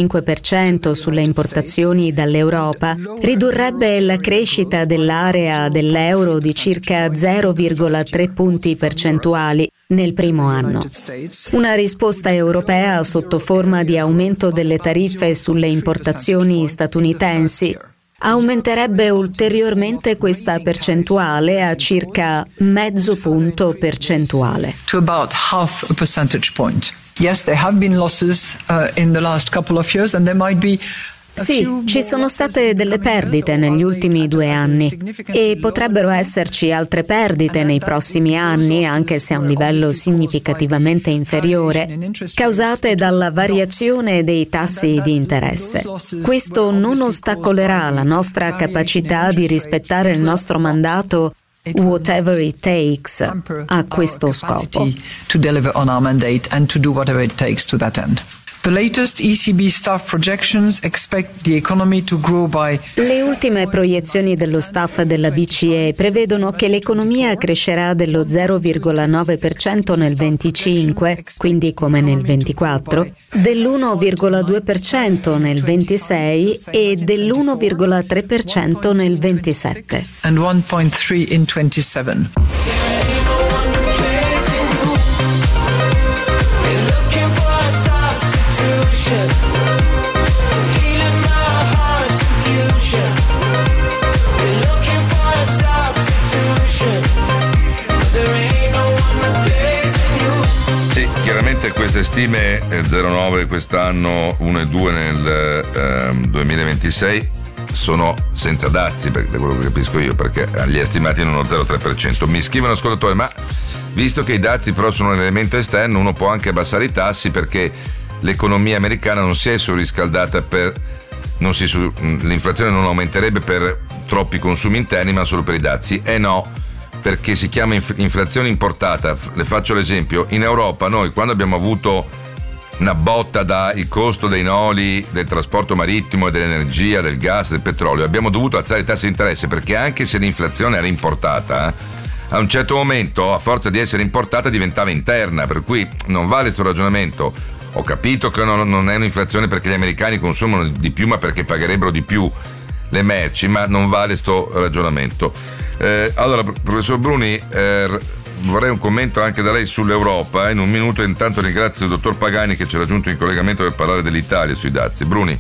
25% sulle importazioni dall'Europa ridurrebbe la crescita dell'area dell'euro di circa 0,3 punti percentuali nel primo anno. Una risposta europea sotto forma di aumento delle tariffe sulle importazioni statunitensi aumenterebbe ulteriormente questa percentuale a circa mezzo punto percentuale. To about half a percentage point. Yes, there have been losses in the last couple of years, and there might be. Sì, ci sono state delle perdite negli ultimi 2 anni e potrebbero esserci altre perdite nei prossimi anni, anche se a un livello significativamente inferiore, causate dalla variazione dei tassi di interesse. Questo non ostacolerà la nostra capacità di rispettare il nostro mandato whatever it takes a questo scopo. To deliver on our mandate and to do whatever it takes to that end. The latest ECB staff projections expect the economy to grow by. Le ultime proiezioni dello staff della BCE prevedono che l'economia crescerà dello 0,9% nel 25, quindi come nel 24, dell'1,2% nel 26 e dell'1,3% nel 27. And 1.3 in 27. Sì, chiaramente queste stime 0,9 quest'anno, 1,2 nel 2026 sono senza dazi, da quello che capisco io, perché li ha stimati in uno 0,3%. Mi scrive un ascoltatore: ma visto che i dazi però sono un elemento esterno, uno può anche abbassare i tassi perché l'economia americana non si è surriscaldata l'inflazione non aumenterebbe per troppi consumi interni ma solo per i dazi. No, perché si chiama inflazione importata. Le faccio l'esempio: in Europa noi, quando abbiamo avuto una botta dal costo dei noli, del trasporto marittimo e dell'energia, del gas, del petrolio, abbiamo dovuto alzare i tassi di interesse, perché anche se l'inflazione era importata, a un certo momento, a forza di essere importata, diventava interna, per cui non vale questo ragionamento. Ho capito che non è un'inflazione perché gli americani consumano di più, ma perché pagherebbero di più le merci, ma non vale sto ragionamento. Allora, professor Bruni, vorrei un commento anche da lei sull'Europa. In un minuto, intanto ringrazio il dottor Pagani che ci ha raggiunto in collegamento per parlare dell'Italia sui dazi. Bruni.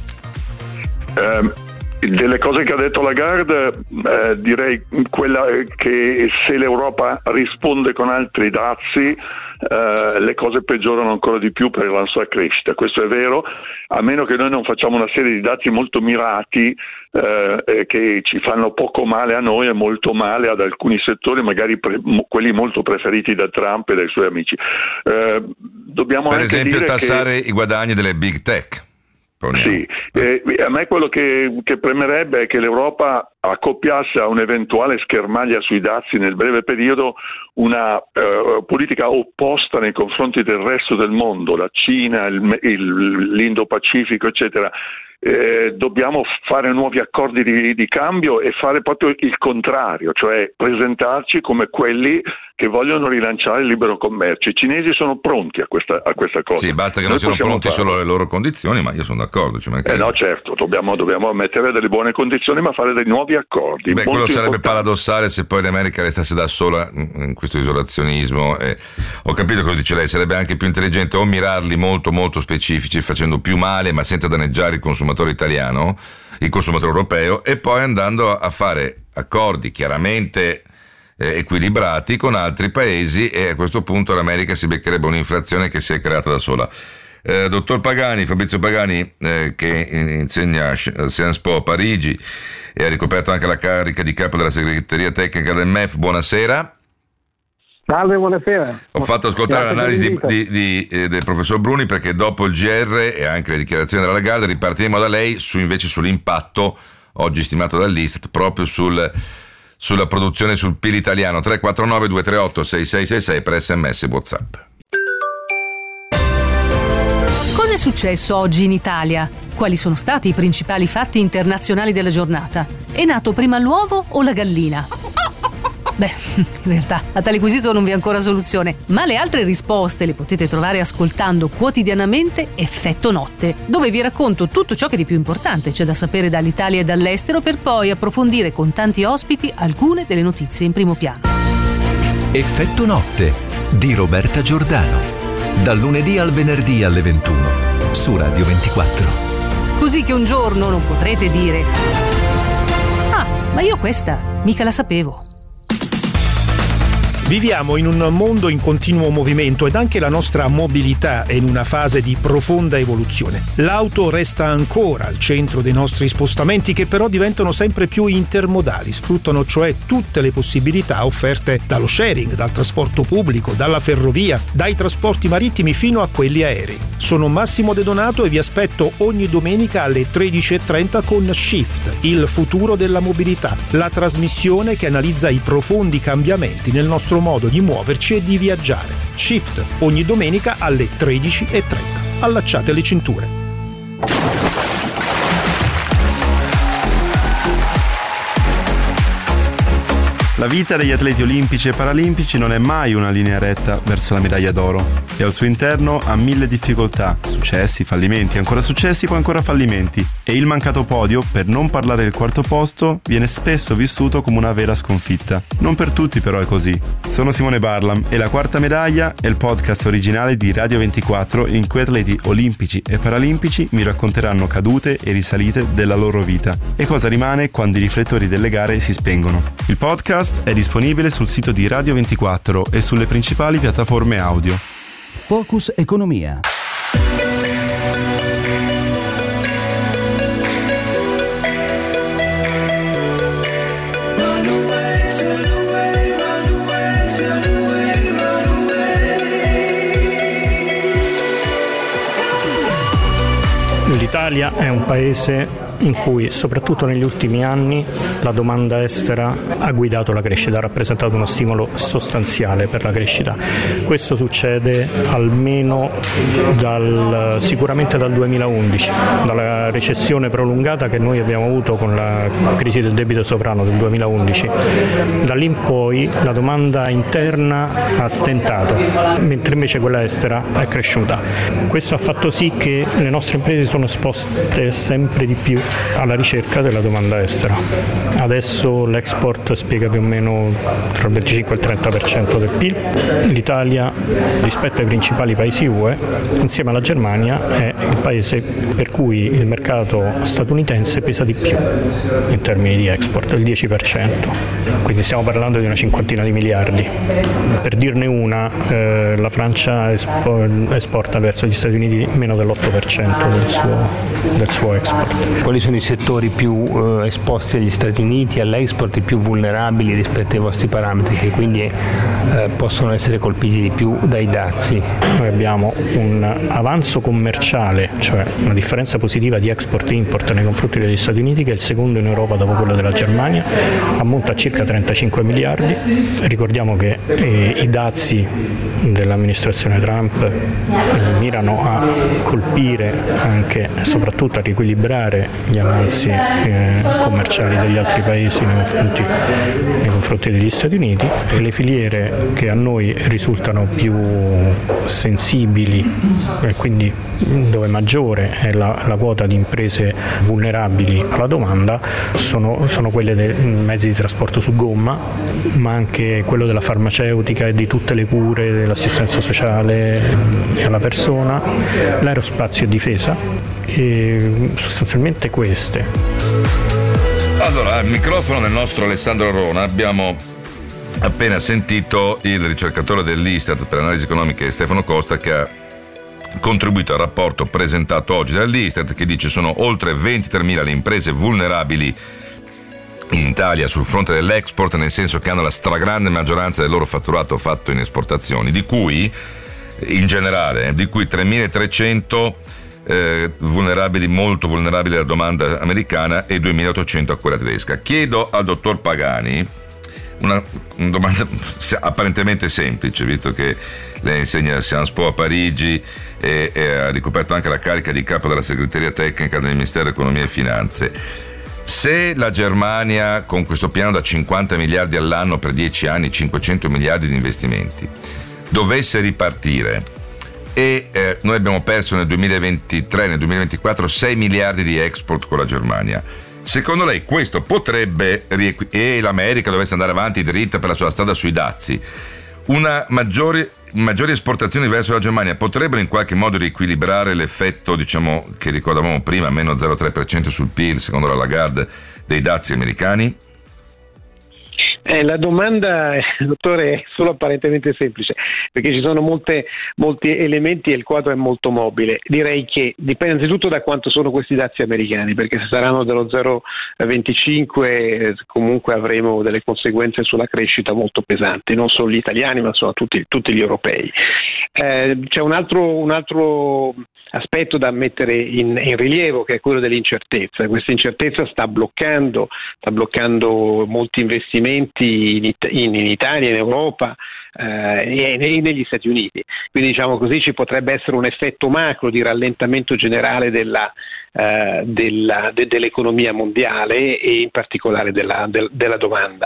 Delle cose che ha detto Lagarde, direi quella che se l'Europa risponde con altri dazi, le cose peggiorano ancora di più per la sua crescita. Questo è vero, a meno che noi non facciamo una serie di dazi molto mirati che ci fanno poco male a noi e molto male ad alcuni settori, magari quelli molto preferiti da Trump e dai suoi amici. Dobbiamo per anche esempio dire tassare i guadagni delle big tech. Sì, a me quello che premerebbe è che l'Europa accoppiasse a un'eventuale schermaglia sui dazi nel breve periodo una politica opposta nei confronti del resto del mondo, la Cina, l'Indo-Pacifico, eccetera. Dobbiamo fare nuovi accordi di cambio e fare proprio il contrario, cioè presentarci come quelli che vogliono rilanciare il libero commercio. I cinesi sono pronti a questa cosa. Sì, basta che non siano pronti solo alle loro condizioni, ma io sono d'accordo. No, certo, dobbiamo mettere delle buone condizioni, ma fare dei nuovi accordi. Beh, quello sarebbe paradossale se poi l'America restasse da sola in questo isolazionismo. Ho capito cosa dice lei, sarebbe anche più intelligente o mirarli molto molto specifici, facendo più male ma senza danneggiare il consumatore italiano, il consumatore europeo, e poi andando a fare accordi chiaramente equilibrati con altri paesi, e a questo punto l'America si beccherebbe un'inflazione che si è creata da sola. Dottor Pagani, Fabrizio Pagani, che insegna a Sciences Po a Parigi e ha ricoperto anche la carica di capo della segreteria tecnica del MEF, buonasera. Salve, buonasera. Ho fatto ascoltare l'analisi del professor Bruni, perché dopo il GR e anche le dichiarazioni della Lagarde ripartiremo da lei invece sull'impatto oggi stimato dall'Istat proprio sulla produzione, sul PIL italiano. 349-238-6666 per SMS e WhatsApp. Cosa è successo oggi in Italia? Quali sono stati i principali fatti internazionali della giornata? È nato prima l'uovo o la gallina? Beh, in realtà a tale quesito non vi è ancora soluzione, ma le altre risposte le potete trovare ascoltando quotidianamente Effetto Notte, dove vi racconto tutto ciò che di più importante c'è da sapere dall'Italia e dall'estero, per poi approfondire con tanti ospiti alcune delle notizie in primo piano. Effetto Notte di Roberta Giordano, dal lunedì al venerdì alle 21 su Radio 24. Così che un giorno non potrete dire: ah, ma io questa mica la sapevo. Viviamo in un mondo in continuo movimento ed anche la nostra mobilità è in una fase di profonda evoluzione. L'auto resta ancora al centro dei nostri spostamenti, che però diventano sempre più intermodali, sfruttano cioè tutte le possibilità offerte dallo sharing, dal trasporto pubblico, dalla ferrovia, dai trasporti marittimi fino a quelli aerei. Sono Massimo De Donato e vi aspetto ogni domenica alle 13:30 con Shift, il futuro della mobilità, la trasmissione che analizza i profondi cambiamenti nel nostro modo di muoverci e di viaggiare. Shift, ogni domenica alle 13:30. Allacciate le cinture. La vita degli atleti olimpici e paralimpici non è mai una linea retta verso la medaglia d'oro e al suo interno ha mille difficoltà, successi, fallimenti, ancora successi, poi ancora fallimenti, e il mancato podio, per non parlare del quarto posto, viene spesso vissuto come una vera sconfitta. Non per tutti però è così. Sono Simone Barlam e La Quarta Medaglia è il podcast originale di Radio 24 in cui atleti olimpici e paralimpici mi racconteranno cadute e risalite della loro vita e cosa rimane quando i riflettori delle gare si spengono. Il podcast è disponibile sul sito di Radio 24 e sulle principali piattaforme audio. Focus Economia. L'Italia è un paese in cui, soprattutto negli ultimi anni, la domanda estera ha guidato la crescita, ha rappresentato uno stimolo sostanziale per la crescita. Questo succede almeno sicuramente dal 2011, dalla recessione prolungata che noi abbiamo avuto con la crisi del debito sovrano del 2011. Da lì in poi la domanda interna ha stentato, mentre invece quella estera è cresciuta. Questo ha fatto sì che le nostre imprese sono esposte sempre di più alla ricerca della domanda estera. Adesso l'export spiega più o meno tra il 25 e il 30% del PIL. L'Italia, rispetto ai principali paesi UE, insieme alla Germania, è il paese per cui il mercato statunitense pesa di più in termini di export, il 10%. Quindi stiamo parlando di una cinquantina di miliardi. Per dirne una, la Francia esporta verso gli Stati Uniti meno dell'8% del suo export. Quali sono i settori più esposti agli Stati Uniti, all'export, i più vulnerabili rispetto ai vostri parametri, che quindi possono essere colpiti di più dai dazi? Noi abbiamo un avanzo commerciale, cioè una differenza positiva di export-import nei confronti degli Stati Uniti, che è il secondo in Europa dopo quello della Germania, ammonta a circa 35 miliardi. Ricordiamo che i dazi dell'amministrazione Trump mirano a colpire anche e soprattutto a riequilibrare gli avanzi commerciali degli altri paesi nei confronti degli Stati Uniti, e le filiere che a noi risultano più sensibili e quindi dove maggiore è la quota di imprese vulnerabili alla domanda sono quelle dei mezzi di trasporto su gomma, ma anche quello della farmaceutica e di tutte le cure, dell'assistenza sociale alla persona, l'aerospazio e difesa, e sostanzialmente queste. Allora, al microfono del nostro Alessandro Rona abbiamo appena sentito il ricercatore dell'Istat per analisi economiche Stefano Costa, che ha contribuito al rapporto presentato oggi dall'Istat, che dice sono oltre 23.000 le imprese vulnerabili in Italia sul fronte dell'export, nel senso che hanno la stragrande maggioranza del loro fatturato fatto in esportazioni, di cui in generale, di cui 3.300 vulnerabili, molto vulnerabili alla domanda americana, e 2.800 a quella tedesca. Chiedo al dottor Pagani una domanda apparentemente semplice, visto che lei insegna a Sciences Po a Parigi e ha ricoperto anche la carica di capo della segreteria tecnica del Ministero dell'Economia e Finanze. Se la Germania, con questo piano da 50 miliardi all'anno per 10 anni, 500 miliardi di investimenti, dovesse ripartire, e noi abbiamo perso nel 2023, nel 2024 6 miliardi di export con la Germania, secondo lei questo potrebbe, e l'America dovesse andare avanti dritta per la sua strada sui dazi, maggiori esportazioni verso la Germania potrebbero in qualche modo riequilibrare l'effetto, diciamo, che ricordavamo prima, meno 0,3% sul PIL, secondo la Lagarde, dei dazi americani? La domanda, dottore, è solo apparentemente semplice, perché ci sono molti elementi e il quadro è molto mobile. Direi che dipende innanzitutto da quanto sono questi dazi americani, perché se saranno dello 0,25 comunque avremo delle conseguenze sulla crescita molto pesanti, non solo gli italiani ma sono tutti gli europei. C'è un altro aspetto da mettere in rilievo, che è quello dell'incertezza. Questa incertezza sta bloccando molti investimenti in Italia, in Europa e negli Stati Uniti. Quindi, diciamo così, ci potrebbe essere un effetto macro di rallentamento generale dell'economia mondiale e in particolare della domanda.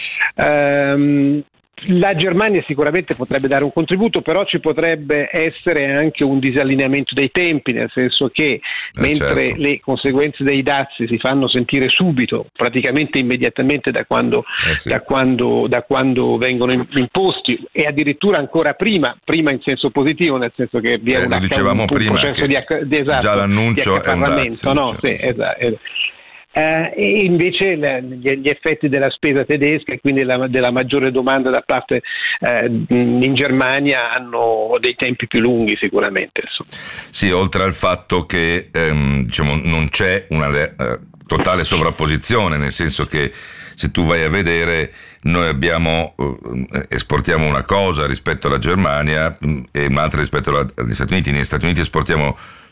La Germania sicuramente potrebbe dare un contributo, però ci potrebbe essere anche un disallineamento dei tempi, nel senso che mentre le conseguenze dei dazi si fanno sentire subito, praticamente immediatamente da quando vengono imposti, e addirittura ancora prima in senso positivo, nel senso che vi è un processo di già l'annuncio è un dazio, no? Sì, esatto. E invece gli effetti della spesa tedesca e quindi della maggiore domanda da parte in Germania hanno dei tempi più lunghi sicuramente. Sì, oltre al fatto che non c'è una totale sovrapposizione, nel senso che se tu vai a vedere, noi esportiamo una cosa rispetto alla Germania e un'altra rispetto agli Stati Uniti. Negli Stati Uniti esportiamo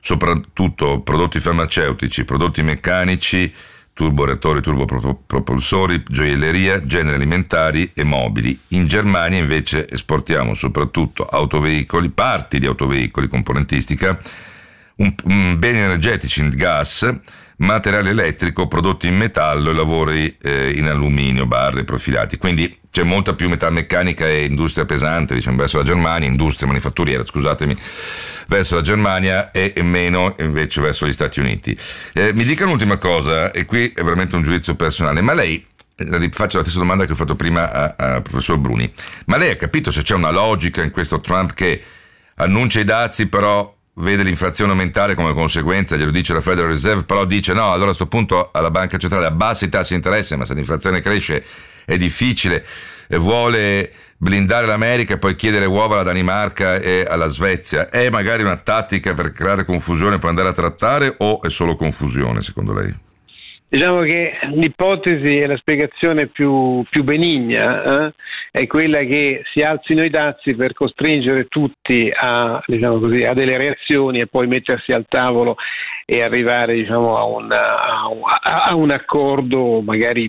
soprattutto prodotti farmaceutici, prodotti meccanici, turboreattori, turbopropulsori, gioielleria, generi alimentari e mobili. In Germania invece esportiamo soprattutto autoveicoli, parti di autoveicoli, componentistica, beni energetici in gas, materiale elettrico, prodotti in metallo e lavori in alluminio, barre, profilati. Quindi c'è molta più metalmeccanica e industria pesante, diciamo, verso la Germania, industria manifatturiera, scusatemi, verso la Germania e meno invece verso gli Stati Uniti. Mi dica un'ultima cosa, e qui è veramente un giudizio personale, ma lei, rifaccio la stessa domanda che ho fatto prima al professor Bruni, ma lei ha capito se c'è una logica in questo Trump che annuncia i dazi però vede l'inflazione aumentare come conseguenza, glielo dice la Federal Reserve, però dice no, allora a questo punto alla Banca Centrale abbassa i tassi di interesse, ma se l'inflazione cresce è difficile, vuole blindare l'America e poi chiedere uova alla Danimarca e alla Svezia. È magari una tattica per creare confusione, per andare a trattare, o è solo confusione secondo lei? Diciamo che l'ipotesi e la spiegazione più benigna è quella che si alzino i dazi per costringere tutti a, diciamo così, a delle reazioni e poi mettersi al tavolo e arrivare, diciamo, a un accordo magari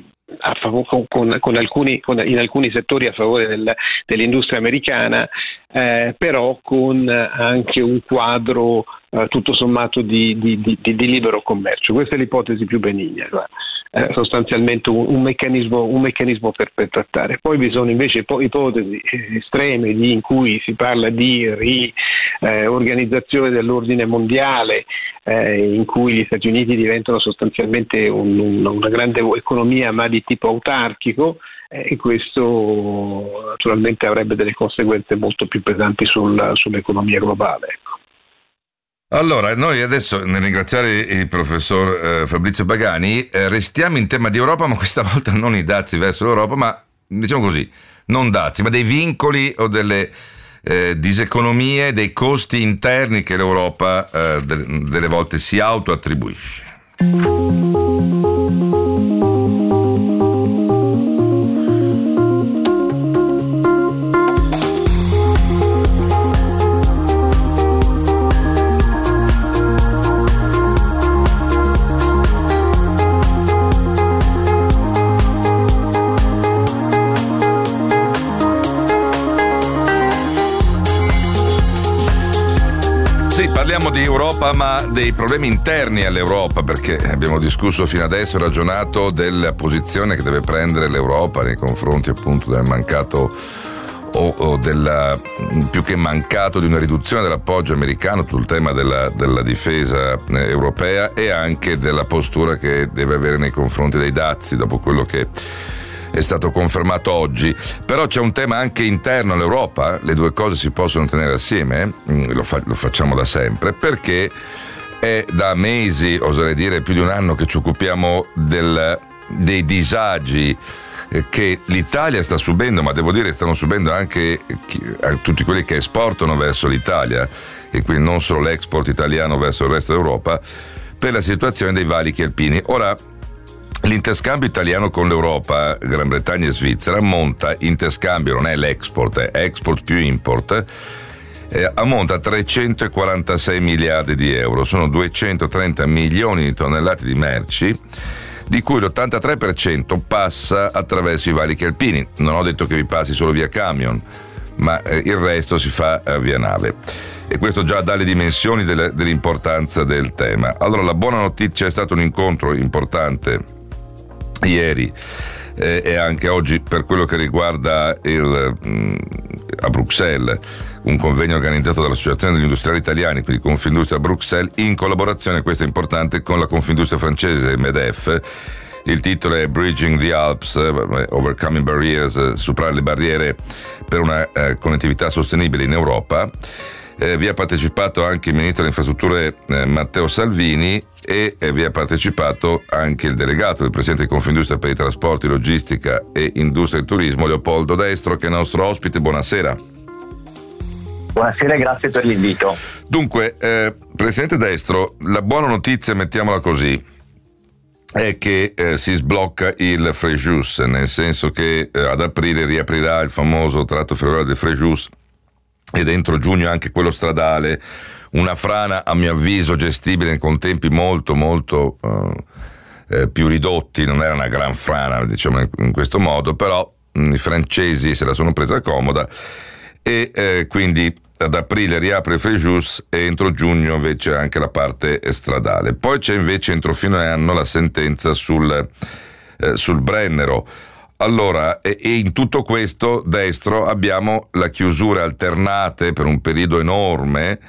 in alcuni settori a favore dell'industria americana, però con anche un quadro tutto sommato di libero commercio. Questa è l'ipotesi più benigna, sostanzialmente un meccanismo per trattare. Poi vi sono invece ipotesi estreme in cui si parla di riorganizzazione dell'ordine mondiale, in cui gli Stati Uniti diventano sostanzialmente una grande economia ma di tipo autarchico, e questo naturalmente avrebbe delle conseguenze molto più pesanti sull'economia globale. Ecco. Allora, noi adesso, nel ringraziare il professor Fabrizio Pagani, restiamo in tema di Europa, ma questa volta non i dazi verso l'Europa, ma diciamo così, non dazi, ma dei vincoli o delle diseconomie, dei costi interni che l'Europa delle volte si autoattribuisce. Sì, parliamo di Europa, ma dei problemi interni all'Europa, perché abbiamo discusso fino adesso, ragionato della posizione che deve prendere l'Europa nei confronti appunto del mancato o della più che mancato di una riduzione dell'appoggio americano sul tema della difesa europea, e anche della postura che deve avere nei confronti dei dazi dopo quello che è stato confermato oggi. Però c'è un tema anche interno all'Europa, le due cose si possono tenere assieme, lo facciamo da sempre, perché è da mesi, oserei dire più di un anno, che ci occupiamo dei disagi che l'Italia sta subendo, ma devo dire stanno subendo anche tutti quelli che esportano verso l'Italia, e quindi non solo l'export italiano verso il resto d'Europa, per la situazione dei valichi alpini. Ora, l'interscambio italiano con l'Europa, Gran Bretagna e Svizzera, ammonta, interscambio non è l'export, è export più import, ammonta a 346 miliardi di euro, sono 230 milioni di tonnellate di merci, di cui l'83% passa attraverso i valichi alpini. Non ho detto che vi passi solo via camion, ma il resto si fa via nave. E questo già dà le dimensioni dell'importanza del tema. Allora, la buona notizia, è stato un incontro importante ieri e anche oggi per quello che riguarda a Bruxelles, un convegno organizzato dall'Associazione degli Industriali Italiani, quindi Confindustria Bruxelles, in collaborazione, questo è importante, con la Confindustria francese MEDEF. Il titolo è Bridging the Alps, Overcoming Barriers, superare le barriere per una connettività sostenibile in Europa. Vi ha partecipato anche il Ministro delle Infrastrutture Matteo Salvini, e vi ha partecipato anche il delegato del Presidente di Confindustria per i trasporti, logistica e industria e turismo, Leopoldo Destro, che è nostro ospite. Buonasera. Buonasera e grazie per l'invito. Dunque, Presidente Destro, la buona notizia, mettiamola così, è che si sblocca il Frejus, nel senso che ad aprile riaprirà il famoso tratto ferroviario del Frejus, e dentro giugno anche quello stradale, una frana a mio avviso gestibile con tempi molto molto più ridotti, non era una gran frana, diciamo in questo modo, però i francesi se la sono presa comoda e quindi ad aprile riapre il Frejus e entro giugno invece anche la parte stradale. Poi c'è invece entro fine anno la sentenza sul Brennero. Allora, e in tutto questo, Destro, abbiamo la chiusura alternate per un periodo enorme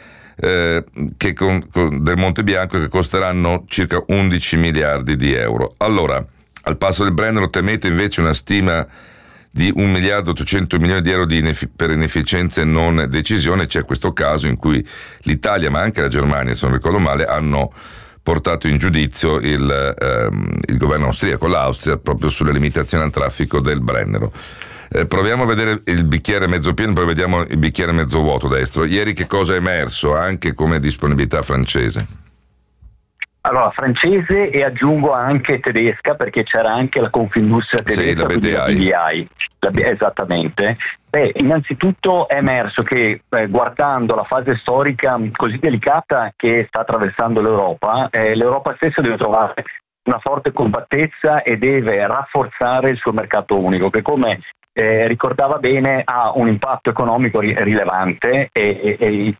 del Monte Bianco, che costeranno circa 11 miliardi di euro. Allora, al passo del Brennero temete invece una stima di 1 miliardo 800 milioni di euro per inefficienza e non decisione. C'è questo caso in cui l'Italia, ma anche la Germania, se non ricordo male, hanno portato in giudizio il governo austriaco, l'Austria, proprio sulle limitazioni al traffico del Brennero. Proviamo a vedere il bicchiere mezzo pieno, poi vediamo il bicchiere mezzo vuoto, Destro. Ieri che cosa è emerso, anche come disponibilità francese? Allora, francese e aggiungo anche tedesca, perché c'era anche la Confindustria tedesca, sì, la BDI. Esattamente. Innanzitutto è emerso che guardando la fase storica così delicata che sta attraversando l'Europa, l'Europa stessa deve trovare una forte compattezza e deve rafforzare il suo mercato unico, che come ricordava bene ha un impatto economico rilevante e i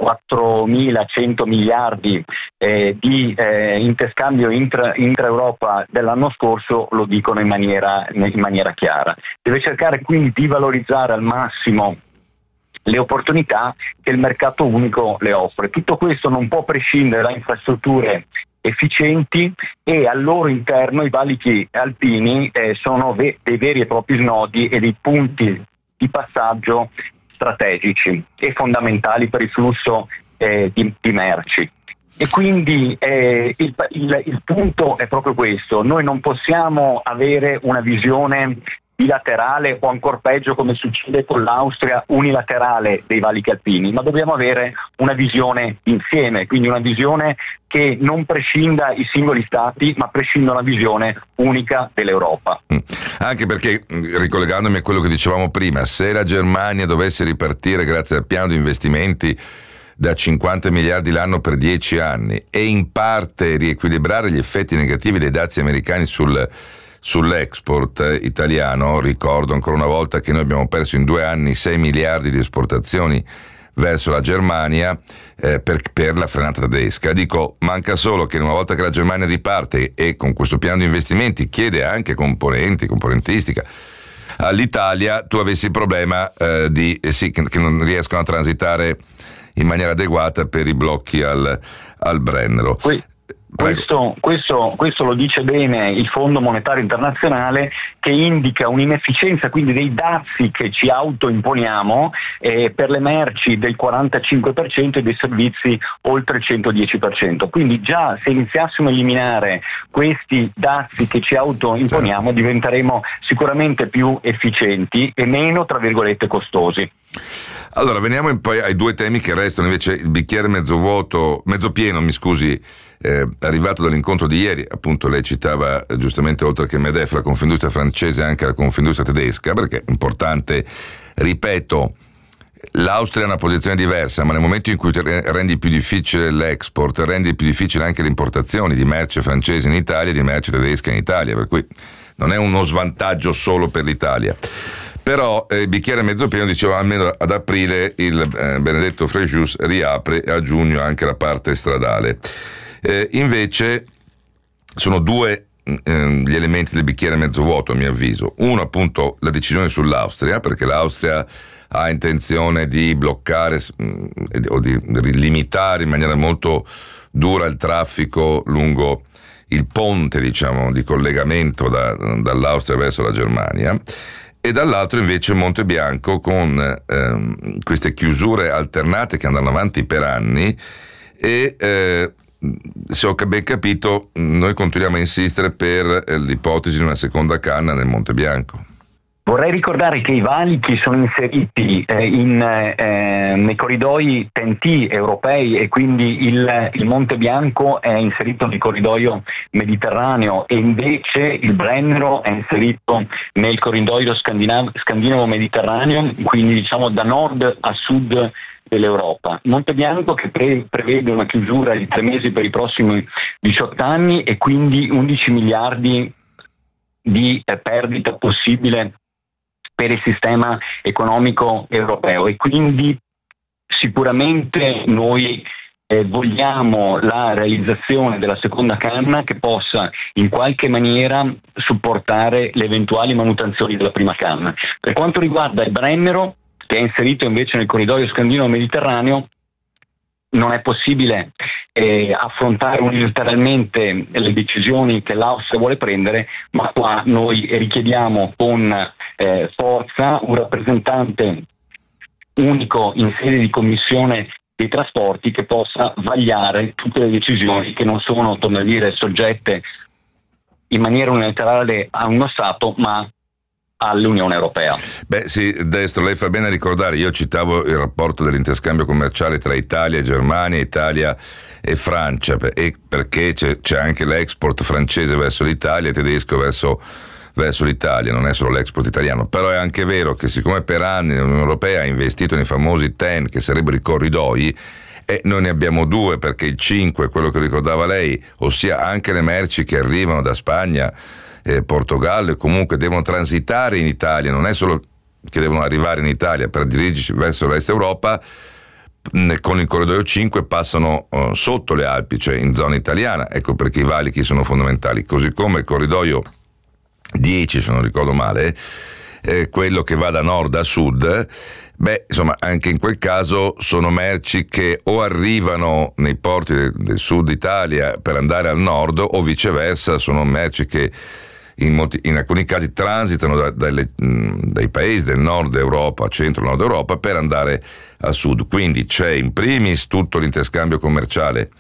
4.100 miliardi di interscambio intra-Europa dell'anno scorso lo dicono in maniera chiara. Deve cercare quindi di valorizzare al massimo le opportunità che il mercato unico le offre. Tutto questo non può prescindere da infrastrutture efficienti e al loro interno i valichi alpini sono dei veri e propri snodi e dei punti di passaggio strategici e fondamentali per il flusso di merci. E quindi il punto è proprio questo: noi non possiamo avere una visione bilaterale o ancor peggio, come succede con l'Austria, unilaterale dei valichi alpini, ma dobbiamo avere una visione insieme, quindi una visione che non prescinda i singoli stati, ma prescinda una visione unica dell'Europa. Anche perché, ricollegandomi a quello che dicevamo prima, se la Germania dovesse ripartire grazie al piano di investimenti da 50 miliardi l'anno per 10 anni e in parte riequilibrare gli effetti negativi dei dazi americani sull'export italiano, ricordo ancora una volta che noi abbiamo perso in 2 anni 6 miliardi di esportazioni verso la Germania per la frenata tedesca. Dico, manca solo che una volta che la Germania riparte e con questo piano di investimenti chiede anche componentistica all'Italia, tu avessi il problema che non riescono a transitare in maniera adeguata per i blocchi al Brennero. Questo lo dice bene il Fondo Monetario Internazionale, che indica un'inefficienza quindi dei dazi che ci autoimponiamo per le merci del 45% e dei servizi oltre il 110%. Quindi già se iniziassimo a eliminare questi dazi che ci autoimponiamo, diventeremo sicuramente più efficienti e meno, tra virgolette, costosi. Allora, veniamo poi ai 2 temi che restano invece. Il bicchiere mezzo pieno, arrivato dall'incontro di ieri, appunto lei citava giustamente, oltre che Medef, la Confindustria francese, anche la Confindustria tedesca, perché è importante, ripeto, l'Austria ha una posizione diversa, ma nel momento in cui rendi più difficile l'export, rendi più difficile anche le importazioni di merce francese in Italia e di merce tedesca in Italia, per cui non è uno svantaggio solo per l'Italia. Però il bicchiere mezzo pieno, diceva, almeno ad aprile il benedetto Frejus riapre e a giugno anche la parte stradale. Invece sono 2 gli elementi del bicchiere mezzo vuoto, a mio avviso. Uno, appunto, la decisione sull'Austria, perché l'Austria ha intenzione di bloccare o di limitare in maniera molto dura il traffico lungo il ponte, diciamo, di collegamento dall'Austria verso la Germania. E dall'altro invece Monte Bianco con queste chiusure alternate che andranno avanti per anni e se ho ben capito noi continuiamo a insistere per l'ipotesi di una seconda canna nel Monte Bianco. Vorrei ricordare che i valichi sono inseriti nei corridoi TEN-T europei e quindi il Monte Bianco è inserito nel corridoio mediterraneo e invece il Brennero è inserito nel corridoio scandinavo-mediterraneo, quindi diciamo da nord a sud dell'Europa. Montebianco che prevede una chiusura di 3 mesi per i prossimi 18 anni e quindi 11 miliardi di perdita possibile per il sistema economico europeo, e quindi sicuramente noi vogliamo la realizzazione della seconda canna che possa in qualche maniera supportare le eventuali manutenzioni della prima canna. Per quanto riguarda il Brennero, che è inserito invece nel corridoio scandinavo-mediterraneo, non è possibile affrontare unilateralmente le decisioni che l'Austria vuole prendere, ma qua noi richiediamo con forza un rappresentante unico in sede di commissione dei trasporti che possa vagliare tutte le decisioni che non sono, torno a dire, soggette in maniera unilaterale a uno Stato, ma all'Unione Europea. Beh sì, Destro, lei fa bene a ricordare, io citavo il rapporto dell'interscambio commerciale tra Italia e Germania, Italia e Francia, e perché c'è anche l'export francese verso l'Italia e tedesco verso l'Italia, non è solo l'export italiano, però è anche vero che siccome per anni l'Unione Europea ha investito nei famosi TEN, che sarebbero i corridoi, e noi ne abbiamo 2, perché il 5 è quello che ricordava lei, ossia anche le merci che arrivano da Spagna, Portogallo, e comunque devono transitare in Italia, non è solo che devono arrivare in Italia per dirigersi verso l'Est Europa. Con il corridoio 5 passano sotto le Alpi, cioè in zona italiana, ecco perché i valichi sono fondamentali, così come il corridoio 10, se non ricordo male, quello che va da nord a sud. Beh, insomma, anche in quel caso sono merci che o arrivano nei porti del sud Italia per andare al nord, o viceversa sono merci che in alcuni casi transitano dai paesi del nord Europa, centro-nord Europa, per andare a sud. Quindi c'è in primis tutto l'interscambio commerciale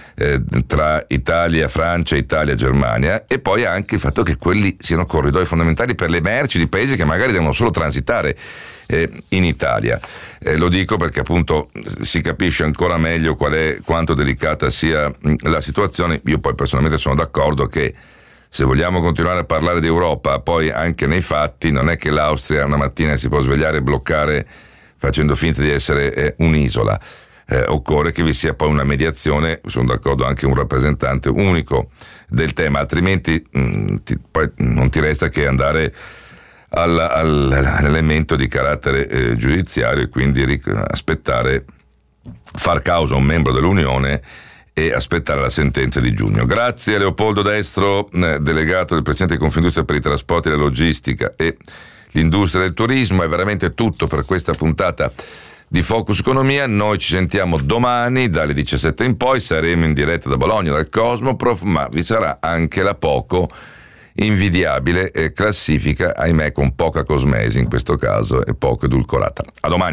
tra Italia, Francia, Italia, Germania, e poi anche il fatto che quelli siano corridoi fondamentali per le merci di paesi che magari devono solo transitare in Italia. Lo dico perché appunto si capisce ancora meglio quanto delicata sia la situazione. Io poi personalmente sono d'accordo che se vogliamo continuare a parlare di Europa, poi anche nei fatti, non è che l'Austria una mattina si può svegliare e bloccare facendo finta di essere un'isola. Occorre che vi sia poi una mediazione, sono d'accordo, anche un rappresentante unico del tema, altrimenti poi non ti resta che andare all'elemento di carattere giudiziario, e quindi aspettare, far causa a un membro dell'Unione e aspettare la sentenza di giugno. Grazie a Leopoldo Destro, delegato del Presidente di Confindustria per i trasporti, la logistica e l'industria del turismo. È veramente tutto per questa puntata di Focus Economia. Noi ci sentiamo domani dalle 17 in poi, saremo in diretta da Bologna, dal Cosmoprof, ma vi sarà anche la poco invidiabile classifica, ahimè con poca cosmesi in questo caso e poco edulcorata. A domani.